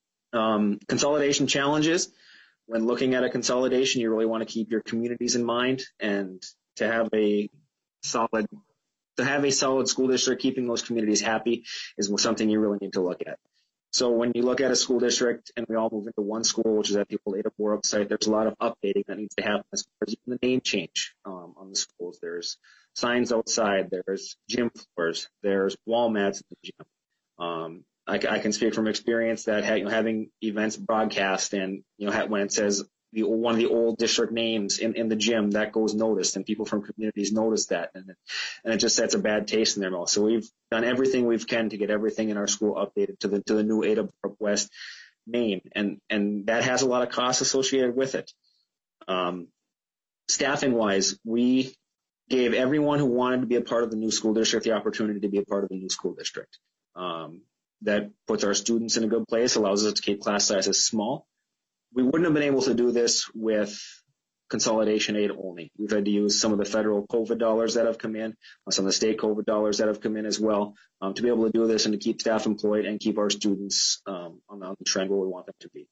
Um, consolidation challenges. When looking at a consolidation, you really want to keep your communities in mind, and to have a solid to have a solid school district keeping those communities happy is something you really need to look at. So when you look at a school district and we all move into one school, which is at the old Ada Borough site, there's a lot of updating that needs to happen as far as even the name change um, on the schools. There's signs outside, there's gym floors, there's wall mats in the gym. Um, I, I can speak from experience that ha- you know, having events broadcast and you know when it says the, one of the old district names in, in the gym, that goes noticed, and people from communities notice that, and it, and it just sets a bad taste in their mouth. So we've done everything we can to get everything in our school updated to the to the new Ada Borough West name, and and that has a lot of costs associated with it. Um, staffing wise, we gave everyone who wanted to be a part of the new school district the opportunity to be a part of the new school district. Um, that puts our students in a good place, allows us to keep class sizes small. We wouldn't have been able to do this with consolidation aid only. We've had to use some of the federal COVID dollars that have come in, some of the state COVID dollars that have come in as well, um, to be able to do this and to keep staff employed and keep our students um, on the trend where we want them to be.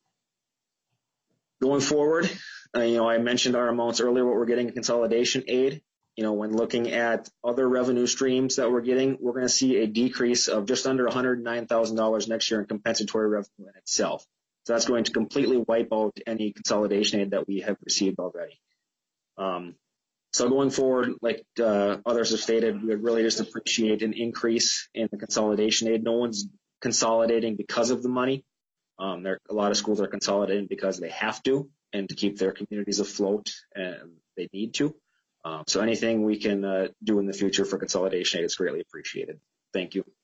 Going forward, uh, you know, I mentioned our amounts earlier, what we're getting in consolidation aid. You know, when looking at other revenue streams that we're getting, we're going to see a decrease of just under one hundred nine thousand dollars next year in compensatory revenue in itself. So that's going to completely wipe out any consolidation aid that we have received already. Um, so going forward, like uh, others have stated, we would really just appreciate an increase in the consolidation aid. No one's consolidating because of the money. Um, there, a lot of schools are consolidating because they have to and to keep their communities afloat, and they need to. Um, so anything we can uh, do in the future for consolidation aid is greatly appreciated. Thank you.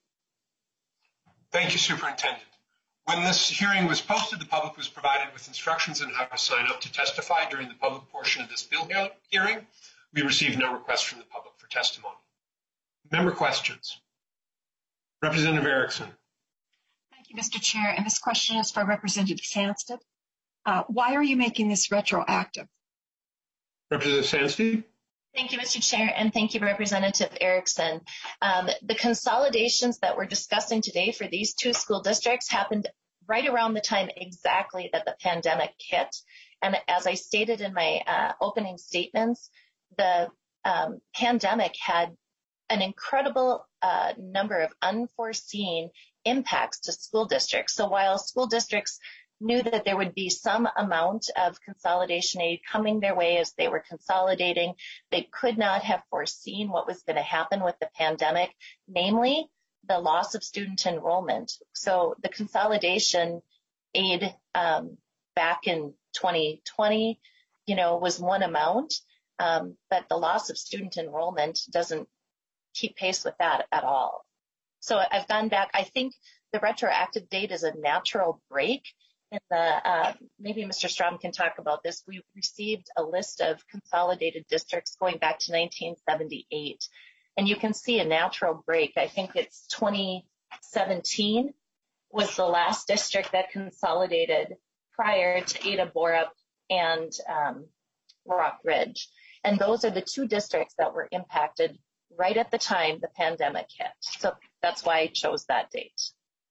Thank you, Superintendent. When this hearing was posted, the public was provided with instructions on how to sign up to testify during the public portion of this bill hearing. We received no requests from the public for testimony. Member questions. Representative Erickson. Thank you, Mister Chair. And this question is for Representative Sandstedt. Uh, why are you making this retroactive? Representative Sandstedt. Thank you, Mister Chair, and thank you, Representative Erickson. Um, the consolidations that we're discussing today for these two school districts happened right around the time exactly that the pandemic hit. And as I stated in my uh, opening statements, the um, pandemic had an incredible uh, number of unforeseen impacts to school districts. So while school districts knew that there would be some amount of consolidation aid coming their way as they were consolidating, they could not have foreseen what was going to happen with the pandemic, namely the loss of student enrollment. So the consolidation aid um, back in twenty twenty, you know, was one amount, um, but the loss of student enrollment doesn't keep pace with that at all. So I've gone back. I think the retroactive date is a natural break. In the, uh, maybe Mister Strom can talk about this. We received a list of consolidated districts going back to nineteen seventy-eight, and you can see a natural break. I think it's twenty seventeen was the last district that consolidated prior to Ada Borup and um, Rock Ridge. And those are the two districts that were impacted right at the time the pandemic hit. So that's why I chose that date.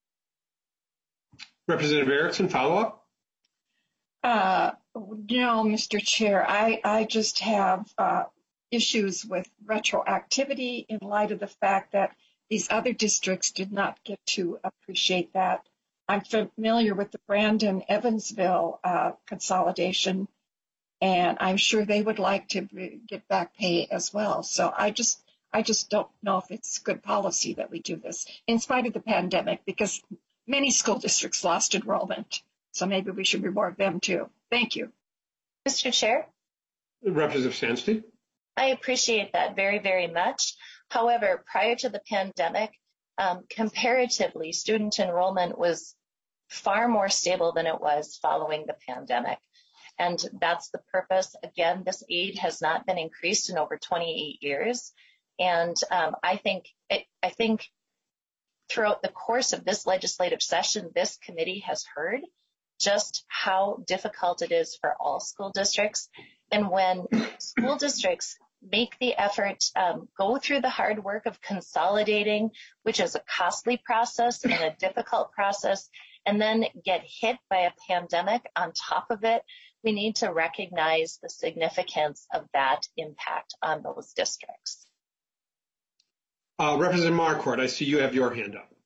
Representative Erickson, follow up? Uh, no, Mister Chair, I, I just have uh, issues with retroactivity in light of the fact that these other districts did not get to appreciate that. I'm familiar with the Brandon Evansville uh, consolidation, and I'm sure they would like to get back pay as well. So I just, I just don't know if it's good policy that we do this in spite of the pandemic, because many school districts lost enrollment, so maybe we should reward them too. Thank you. Mister Chair? Representative Sandstedt. I appreciate that very, very much. However, prior to the pandemic, um, comparatively, student enrollment was far more stable than it was following the pandemic. And that's the purpose. Again, this aid has not been increased in over twenty-eight years. And um, I think it, I think throughout the course of this legislative session, this committee has heard just how difficult it is for all school districts. And when school districts make the effort, um, go through the hard work of consolidating, which is a costly process and a difficult process, and then get hit by a pandemic on top of it, we need to recognize the significance of that impact on those districts. Uh, Representative Marquardt, I see you have your hand up.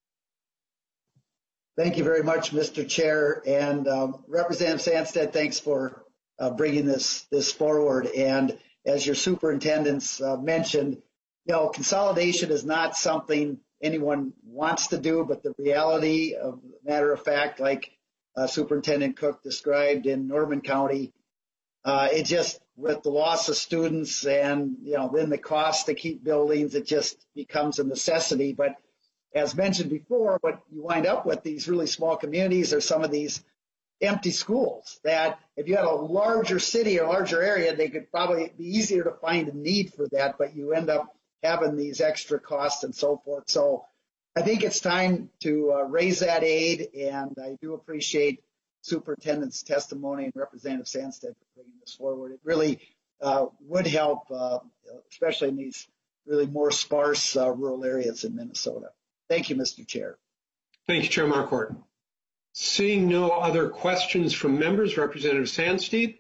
Thank you very much, Mister Chair. And um, Representative Sandstedt, thanks for uh, bringing this, this forward. And as your superintendents uh, mentioned, you know, consolidation is not something anyone wants to do, but the reality of matter of fact, like uh, Superintendent Cook described in Norman County, uh, it just, with the loss of students and, you know, then the cost to keep buildings, it just becomes a necessity. But as mentioned before, what you wind up with, these really small communities or some of these empty schools, that if you had a larger city or larger area, they could probably be easier to find a need for that, but you end up having these extra costs and so forth. So I think it's time to uh, raise that aid, and I do appreciate Superintendent's testimony and Representative Sandstead for bringing this forward. It really uh, would help, uh, especially in these really more sparse uh, rural areas in Minnesota. Thank you, Mister Chair. Thank you, Chair Marquardt. Seeing no other questions from members, Representative Sandstead,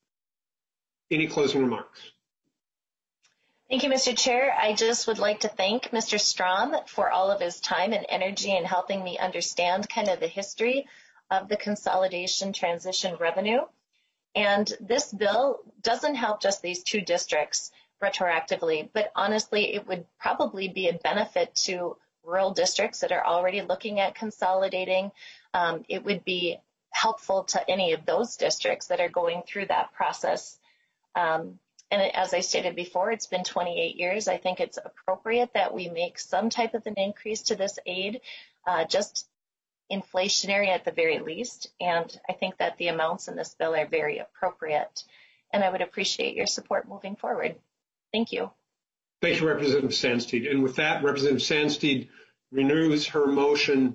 any closing remarks? Thank you, Mister Chair. I just would like to thank Mister Strom for all of his time and energy in helping me understand kind of the history of the consolidation transition revenue. And this bill doesn't help just these two districts retroactively, but honestly, it would probably be a benefit to rural districts that are already looking at consolidating. Um, it would be helpful to any of those districts that are going through that process. Um, and as I stated before, it's been twenty-eight years. I think it's appropriate that we make some type of an increase to this aid, uh, just inflationary at the very least. And I think that the amounts in this bill are very appropriate. And I would appreciate your support moving forward. Thank you. Thank you, Representative Sandstead. And with that, Representative Sandstead renews her motion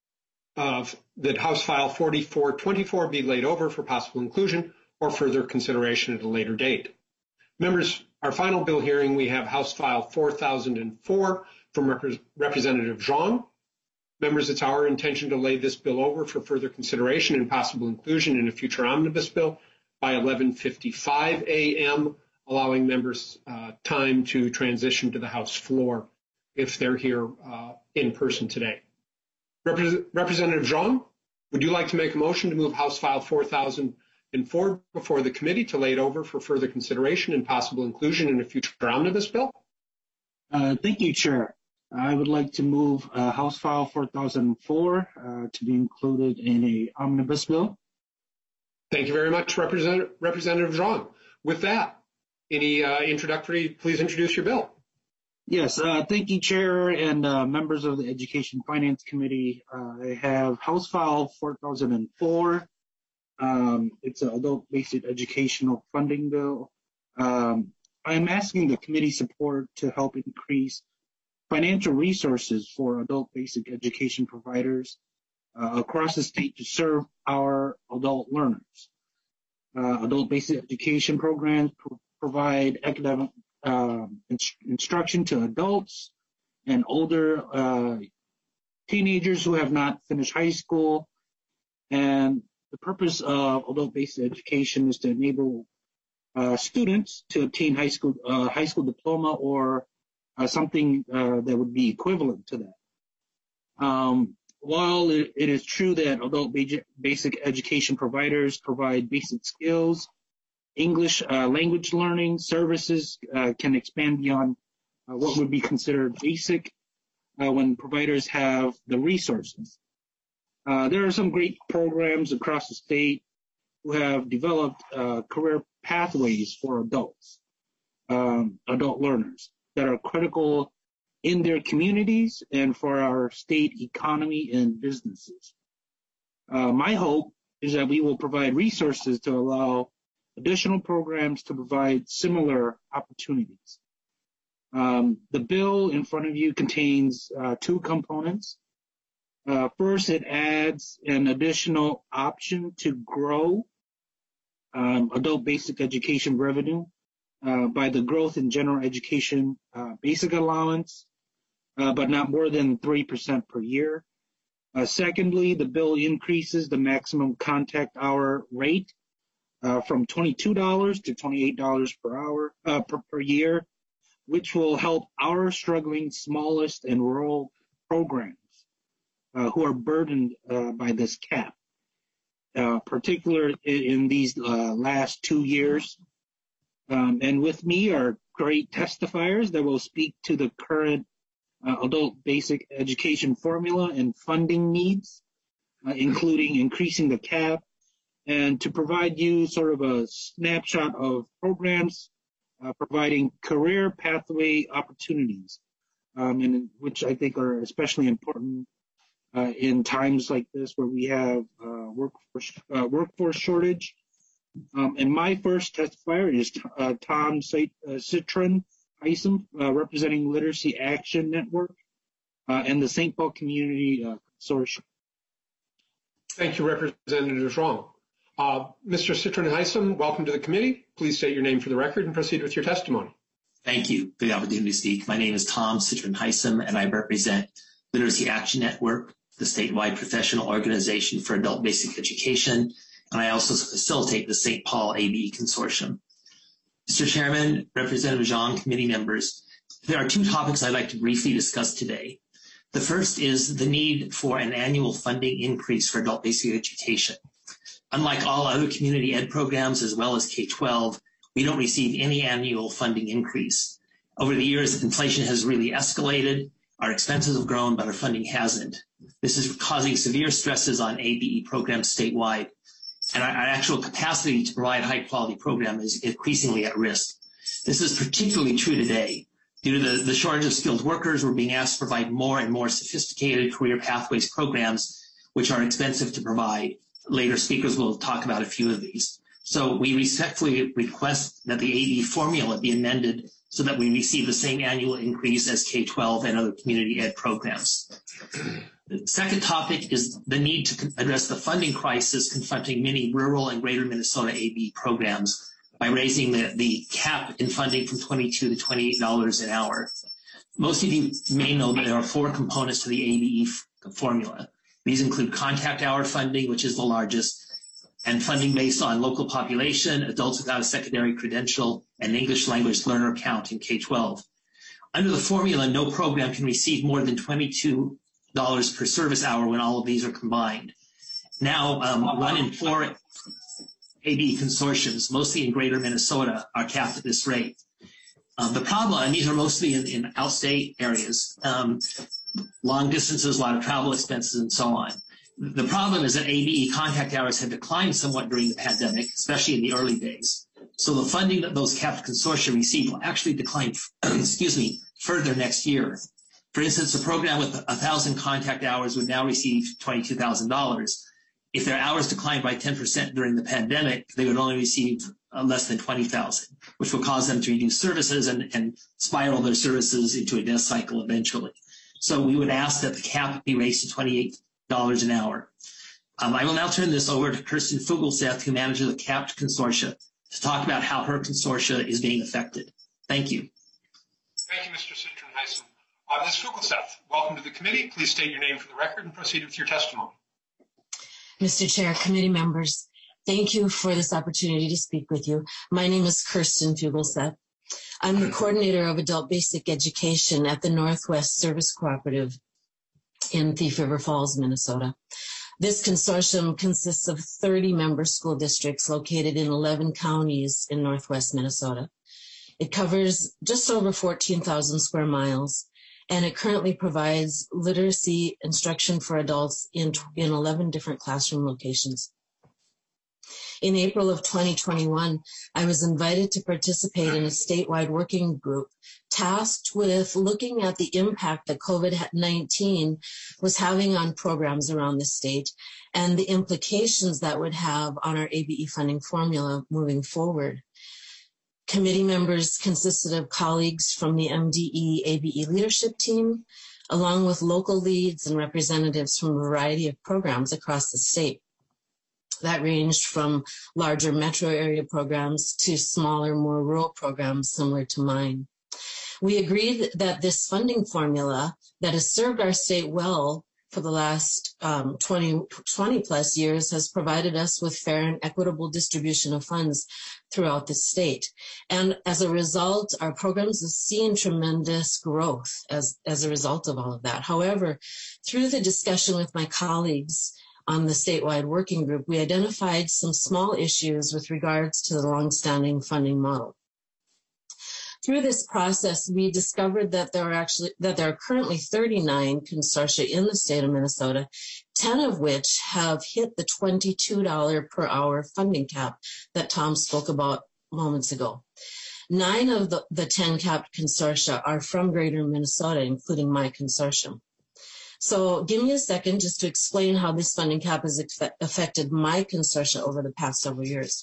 of that House File forty-four twenty-four be laid over for possible inclusion or further consideration at a later date. Members, our final bill hearing, we have House File four thousand four from Rep- Representative Zhang. Members, it's our intention to lay this bill over for further consideration and possible inclusion in a future omnibus bill by eleven fifty-five a m, allowing members uh, time to transition to the House floor if they're here uh, in person today. Repre- Representative Zhang, would you like to make a motion to move House File four thousand four before the committee to lay it over for further consideration and possible inclusion in a future omnibus bill? Uh, thank you, Chair. I would like to move uh, House File four thousand four uh, to be included in a omnibus bill. Thank you very much, Representative, Representative Zhang. With that, any uh, introductory, please introduce your bill. Yes, uh, thank you, Chair and uh, members of the Education Finance Committee. Uh, I have House File four thousand four. Um, it's an adult basic educational funding bill. Um, I'm asking the committee support to help increase financial resources for adult basic education providers uh, across the state to serve our adult learners. Uh, adult basic education programs pro- provide academic um, inst- instruction to adults and older uh, teenagers who have not finished high school. And the purpose of adult basic education is to enable uh, students to obtain high school uh, high school diploma or uh, something uh, that would be equivalent to that. Um, while it, it is true that adult basic education providers provide basic skills, English uh, language learning services uh, can expand beyond uh, what would be considered basic uh, when providers have the resources. Uh, there are some great programs across the state who have developed uh, career pathways for adults, um, adult learners that are critical in their communities and for our state economy and businesses. Uh, my hope is that we will provide resources to allow additional programs to provide similar opportunities. Um, the bill in front of you contains uh, two components. Uh, first, it adds an additional option to grow um, adult basic education revenue uh, by the growth in general education uh, basic allowance, uh, but not more than three percent per year. Uh, secondly, the bill increases the maximum contact hour rate uh, from twenty-two dollars to twenty-eight dollars per hour uh, per, per year, which will help our struggling smallest and rural programs Uh, who are burdened uh, by this cap, uh, particularly in these uh, last two years. Um, and with me are great testifiers that will speak to the current uh, adult basic education formula and funding needs, uh, including increasing the cap, and to provide you sort of a snapshot of programs uh, providing career pathway opportunities, um, and which I think are especially important Uh, in times like this where we have uh, workforce, uh, workforce shortage. Um, and my first testifier is uh, Tom Cit- uh, Citron Isom, uh, representing Literacy Action Network uh, and the Saint Paul Community uh, Consortium. Thank you, Representative Zhuang. Uh, Mister Citron Isom, welcome to the committee. Please state your name for the record and proceed with your testimony. Thank you for the opportunity to speak. My name is Tom Citron Isom, and I represent Literacy Action Network, the statewide professional organization for adult basic education, and I also facilitate the Saint Paul A B E Consortium. Mister Chairman, Representative Zhuang, committee members, there are two topics I'd like to briefly discuss today. The first is the need for an annual funding increase for adult basic education. Unlike all other community ed programs, as well as K twelve, we don't receive any annual funding increase. Over the years, inflation has really escalated. Our expenses have grown, but our funding hasn't. This is causing severe stresses on A B E programs statewide, and our, our actual capacity to provide high-quality programs is increasingly at risk. This is particularly true today. Due to the, the shortage of skilled workers, we're being asked to provide more and more sophisticated career pathways programs, which are expensive to provide. Later speakers will talk about a few of these. So we respectfully request that the A B E formula be amended so that we receive the same annual increase as K twelve and other community ed programs. The second topic is the need to address the funding crisis confronting many rural and greater Minnesota A B E programs by raising the, the cap in funding from twenty-two dollars to twenty-eight dollars an hour. Most of you may know that there are four components to the A B E f- formula. These include contact hour funding, which is the largest, and funding based on local population, adults without a secondary credential, and English language learner count in K twelve. Under the formula, no program can receive more than twenty-two dollars per service hour when all of these are combined. Now, um, one in four A B E consortiums, mostly in greater Minnesota, are capped at this rate. Um, the problem, and these are mostly in, in outstate areas, um, long distances, a lot of travel expenses, and so on. The problem is that A B E contact hours have declined somewhat during the pandemic, especially in the early days. So the funding that those capped consortia receive will actually decline, excuse me, further next year. For instance, a program with one thousand contact hours would now receive twenty-two thousand dollars. If their hours declined by ten percent during the pandemic, they would only receive uh, less than twenty thousand dollars, which will cause them to reduce services and, and spiral their services into a death cycle eventually. So we would ask that the cap be raised to twenty-eight dollars an hour. Um, I will now turn this over to Kirsten Fugelseth, who manages the capped consortia, to talk about how her consortia is being affected. Thank you. Thank you, Mister Citron Isom. Uh, Miz Fugelseth, welcome to the committee. Please state your name for the record and proceed with your testimony. Mister Chair, committee members, thank you for this opportunity to speak with you. My name is Kirsten Fugelseth. I'm the coordinator of adult basic education at the Northwest Service Cooperative in Thief River Falls, Minnesota. This consortium consists of thirty member school districts located in eleven counties in Northwest Minnesota. It covers just over fourteen thousand square miles, and it currently provides literacy instruction for adults in, in eleven different classroom locations. In April of twenty twenty-one, I was invited to participate in a statewide working group tasked with looking at the impact that COVID nineteen was having on programs around the state and the implications that would have on our A B E funding formula moving forward. Committee members consisted of colleagues from the M D E A B E leadership team, along with local leads and representatives from a variety of programs across the state. That ranged from larger metro area programs to smaller, more rural programs similar to mine. We agreed that this funding formula that has served our state well for the last um, twenty, twenty plus years has provided us with fair and equitable distribution of funds throughout the state. And as a result, our programs have seen tremendous growth as, as a result of all of that. However, through the discussion with my colleagues on the statewide working group, we identified some small issues with regards to the longstanding funding model. Through this process, we discovered that there are actually that there are currently thirty-nine consortia in the state of Minnesota, ten of which have hit the twenty-two dollars per hour funding cap that Tom spoke about moments ago. Nine of the, the ten capped consortia are from greater Minnesota, including my consortium. So give me a second just to explain how this funding cap has affected my consortia over the past several years.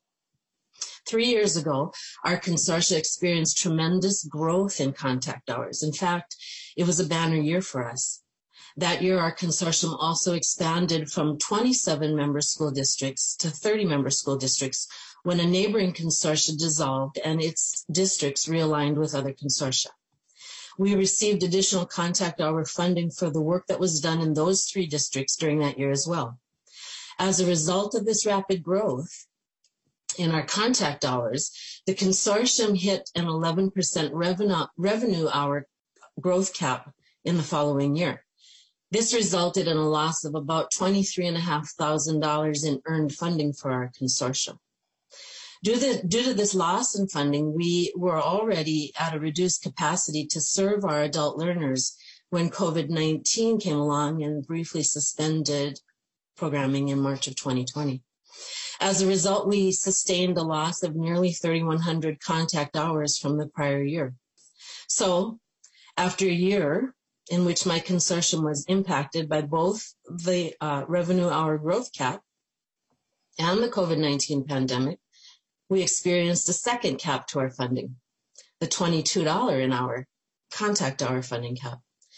Three years ago, our consortia experienced tremendous growth in contact hours. In fact, it was a banner year for us. That year, our consortium also expanded from twenty-seven member school districts to thirty member school districts when a neighboring consortia dissolved and its districts realigned with other consortia. We received additional contact hour funding for the work that was done in those three districts during that year as well. As a result of this rapid growth in our contact hours, the consortium hit an eleven percent revenue, revenue hour growth cap in the following year. This resulted in a loss of about twenty-three thousand five hundred dollars in earned funding for our consortium. Due to, due to this loss in funding, we were already at a reduced capacity to serve our adult learners when COVID nineteen came along and briefly suspended programming in March of twenty twenty. As a result, we sustained a loss of nearly thirty-one hundred contact hours from the prior year. So, after a year in which my consortium was impacted by both the uh, revenue hour growth cap and the COVID nineteen pandemic, we experienced a second cap to our funding, the twenty-two dollars an hour contact hour funding cap.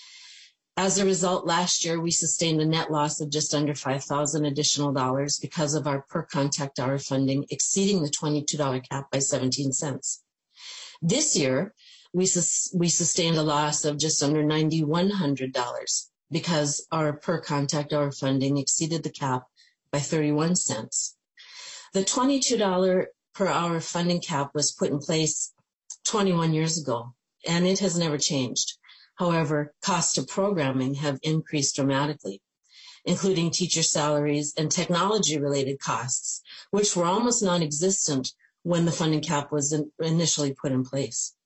As a result, last year we sustained a net loss of just under five thousand dollars additional dollars because of our per contact hour funding exceeding the twenty-two dollars cap by seventeen cents. This year, we, sus- we sustained a loss of just under nine thousand one hundred dollars because our per contact hour funding exceeded the cap by thirty-one cents. The twenty-two dollars per hour funding cap was put in place twenty-one years ago, and it has never changed. However, costs of programming have increased dramatically, including teacher salaries and technology-related costs, which were almost non-existent when the funding cap was in, initially put in place.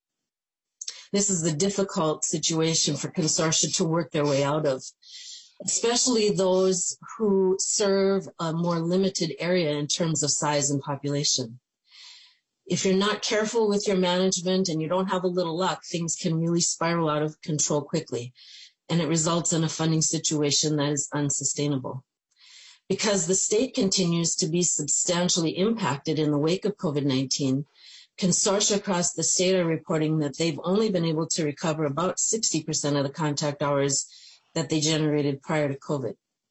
This is the difficult situation for consortia to work their way out of, especially those who serve a more limited area in terms of size and population. If you're not careful with your management and you don't have a little luck, things can really spiral out of control quickly, and it results in a funding situation that is unsustainable. Because the state continues to be substantially impacted in the wake of COVID nineteen, consortia across the state are reporting that they've only been able to recover about sixty percent of the contact hours that they generated prior to COVID.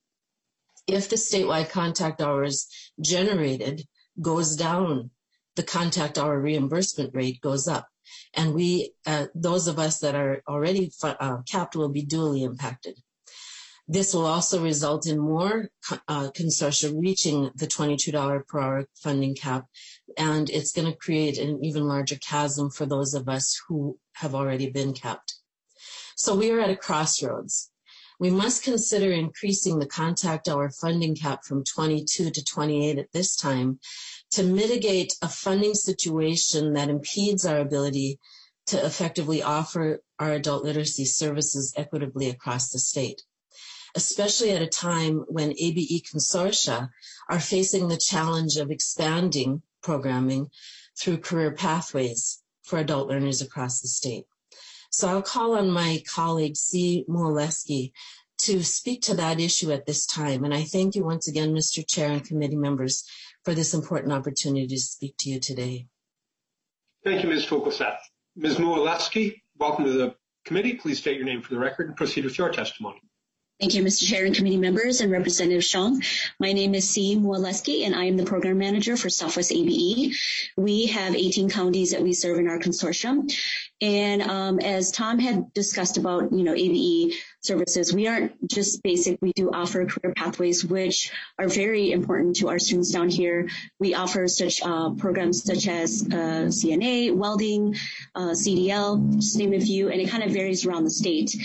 If the statewide contact hours generated goes down, the contact hour reimbursement rate goes up. And we, uh, those of us that are already uh, capped will be duly impacted. This will also result in more uh, consortia reaching the twenty-two dollars per hour funding cap, and it's going to create an even larger chasm for those of us who have already been capped. So we are at a crossroads. We must consider increasing the contact hour funding cap from twenty-two to twenty-eight at this time to mitigate a funding situation that impedes our ability to effectively offer our adult literacy services equitably across the state, especially at a time when A B E consortia are facing the challenge of expanding programming through career pathways for adult learners across the state. So I'll call on my colleague, C. Mualeski, to speak to that issue at this time. And I thank you once again, Mister Chair and committee members, for this important opportunity to speak to you today. Thank you, Miz Fugleseth. Miz Mualeski, welcome to the committee. Please state your name for the record and proceed with your testimony. Thank you, Mister Chair and committee members and Representative Shong. My name is C. Mualeski, and I am the program manager for Southwest A B E. We have eighteen counties that we serve in our consortium. And um, as Tom had discussed about, you know, A B E services, we aren't just basic. We do offer career pathways, which are very important to our students down here. We offer such uh, programs such as uh, C N A, welding, uh, C D L, just name a few, and it kind of varies around the state.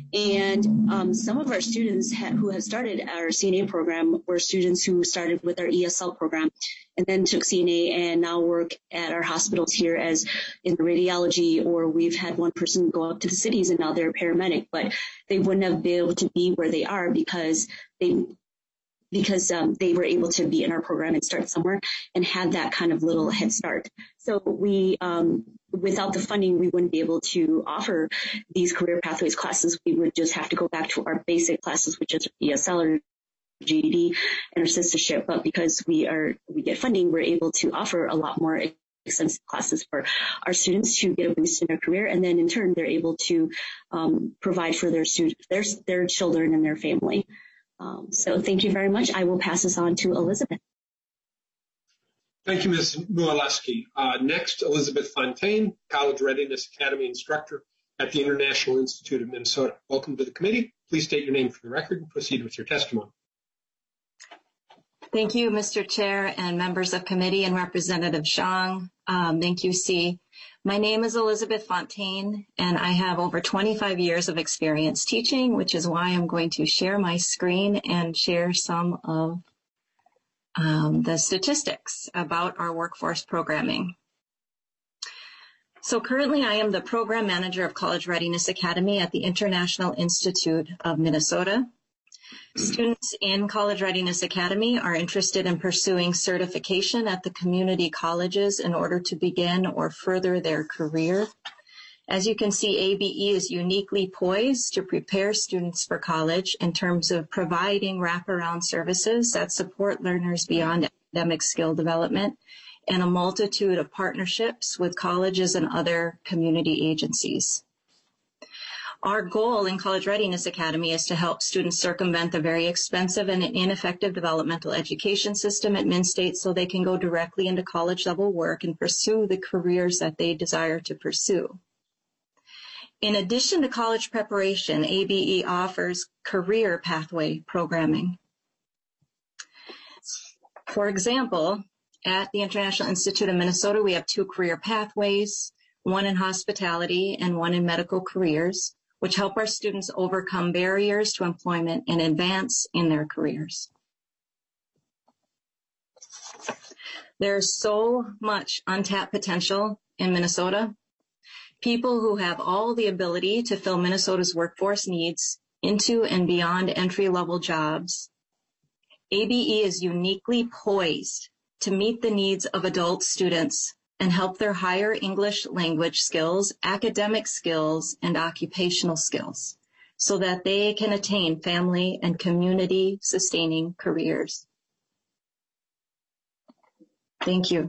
And um, some of our students ha- who have started our C N A program were students who started with our E S L program and then took C N A and now work at our hospitals here as in radiology, or we've had one person go up to the cities and now they're a paramedic, but they wouldn't have been able to be where they are because they because um, they were able to be in our program and start somewhere and had that kind of little head start. So we, um, without the funding, we wouldn't be able to offer these career pathways classes. We would just have to go back to our basic classes, which is E S L or G E D and our sistership. But because we are, we get funding, we're able to offer a lot more extensive classes for our students to get a boost in their career. And then in turn, they're able to um, provide for their students, their, their children and their family. Um, so thank you very much. I will pass this on to Elizabeth. Thank you, Miz Mualeski. Uh, next, Elizabeth Fontaine, College Readiness Academy instructor at the International Institute of Minnesota. Welcome to the committee. Please state your name for the record and proceed with your testimony. Thank you, Mister Chair and members of committee and Representative Xiong. Um, thank you, C. My name is Elizabeth Fontaine, and I have over twenty-five years of experience teaching, which is why I'm going to share my screen and share some of um, the statistics about our workforce programming. So currently I am the program manager of College Readiness Academy at the International Institute of Minnesota. Students in College Readiness Academy are interested in pursuing certification at the community colleges in order to begin or further their career. As you can see, A B E is uniquely poised to prepare students for college in terms of providing wraparound services that support learners beyond academic skill development and a multitude of partnerships with colleges and other community agencies. Our goal in College Readiness Academy is to help students circumvent the very expensive and ineffective developmental education system at MnState so they can go directly into college level work and pursue the careers that they desire to pursue. In addition to college preparation, A B E offers career pathway programming. For example, at the International Institute of Minnesota, we have two career pathways, one in hospitality and one in medical careers, which help our students overcome barriers to employment and advance in their careers. There's so much untapped potential in Minnesota. People who have all the ability to fill Minnesota's workforce needs into and beyond entry-level jobs. A B E is uniquely poised to meet the needs of adult students and help their higher English language skills, academic skills, and occupational skills so that they can attain family and community sustaining careers. Thank you.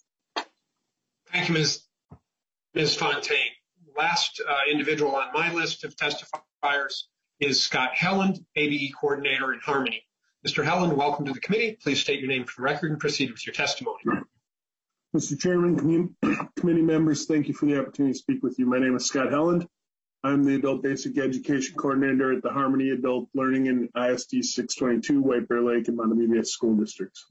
Thank you, Miz Miz Fontaine. Last uh, individual on my list of testifiers is Scott Helland, A B E coordinator in Harmony. Mister Helland, welcome to the committee. Please state your name for the record and proceed with your testimony. Mister Chairman, committee members, thank you for the opportunity to speak with you. My name is Scott Helland. I'm the Adult Basic Education Coordinator at the Harmony Adult Learning and I S D six twenty-two, White Bear Lake, and Montevilla School Districts.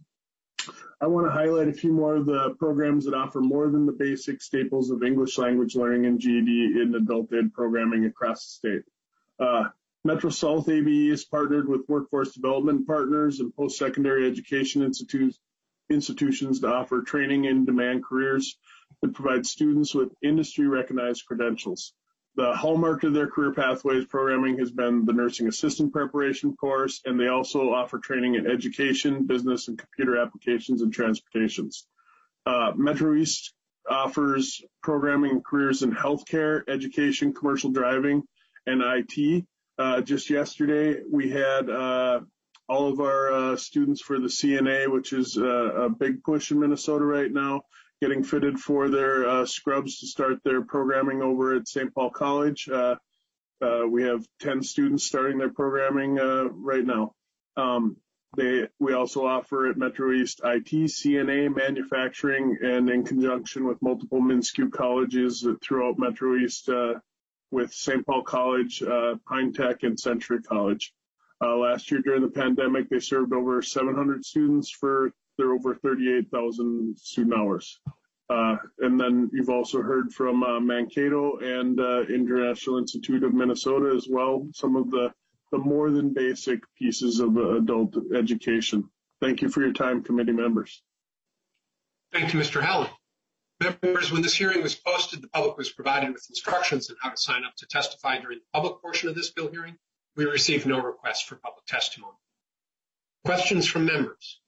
I want to highlight a few more of the programs that offer more than the basic staples of English language learning and G E D in adult ed programming across the state. Uh, Metro South A B E is partnered with workforce development partners and post-secondary education institutes institutions to offer training in demand careers that provide students with industry-recognized credentials. The hallmark of their career pathways programming has been the nursing assistant preparation course, and they also offer training in education, business, and computer applications and transportations. Uh, Metro East offers programming and careers in healthcare, education, commercial driving, and I T. Uh, just yesterday, we had uh, all of our uh, students for the C N A, which is uh, a big push in Minnesota right now, getting fitted for their uh, scrubs to start their programming over at Saint Paul College. Uh, uh, we have ten students starting their programming uh, right now. Um, they, we also offer at Metro East I T, C N A, manufacturing, and in conjunction with multiple MnSCU colleges throughout Metro East uh, with Saint Paul College, uh, Pine Tech, and Century College. Uh, last year during the pandemic, they served over seven hundred students for their over thirty-eight thousand student hours. Uh, and then you've also heard from uh, Mankato and uh, International Institute of Minnesota as well, some of the, the more than basic pieces of uh, adult education. Thank you for your time, committee members. Thank you, Mister Helland. Members, when this hearing was posted, the public was provided with instructions on how to sign up to testify during the public portion of this bill hearing. We received no requests for public testimony. Questions from members?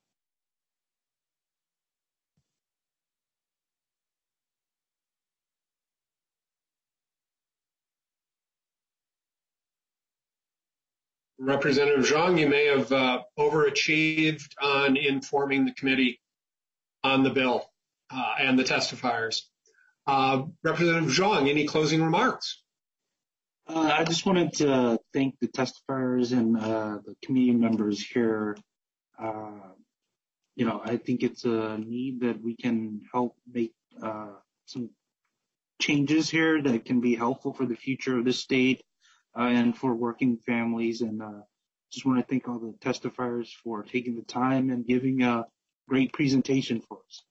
Representative Zhang, you may have uh, overachieved on informing the committee on the bill uh, and the testifiers. Uh, Representative Zhang, any closing remarks? Uh, I just wanted to thank the testifiers and uh, the committee members here. Uh, you know, I think it's a need that we can help make uh, some changes here that can be helpful for the future of the state. Uh, and for working families, and uh, just want to thank all the testifiers for taking the time and giving a great presentation for us.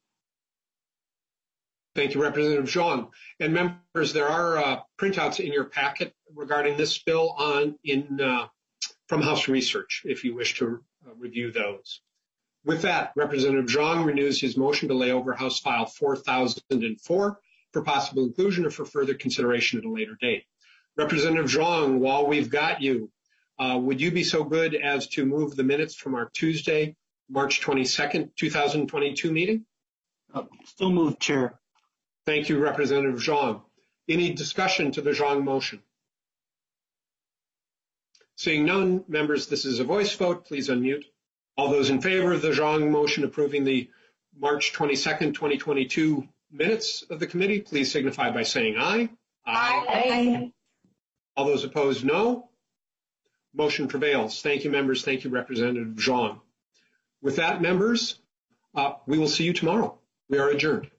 Thank you, Representative Zhang. And members, there are uh, printouts in your packet regarding this bill on in uh, from House Research, if you wish to uh, review those. With that, Representative Zhang renews his motion to lay over House File four thousand four for possible inclusion or for further consideration at a later date. Representative Zhang, while we've got you, uh, would you be so good as to move the minutes from our Tuesday, March twenty-second, two thousand twenty-two meeting? Uh, still moved, Chair. Thank you, Representative Zhang. Any discussion to the Zhang motion? Seeing none, members, this is a voice vote. Please unmute. All those in favor of the Zhang motion approving the March twenty-second, twenty twenty-two minutes of the committee, please signify by saying aye. Aye. Aye. All those opposed, no. Motion prevails. Thank you, members. Thank you, Representative Zhang. With that, members, uh, we will see you tomorrow. We are adjourned.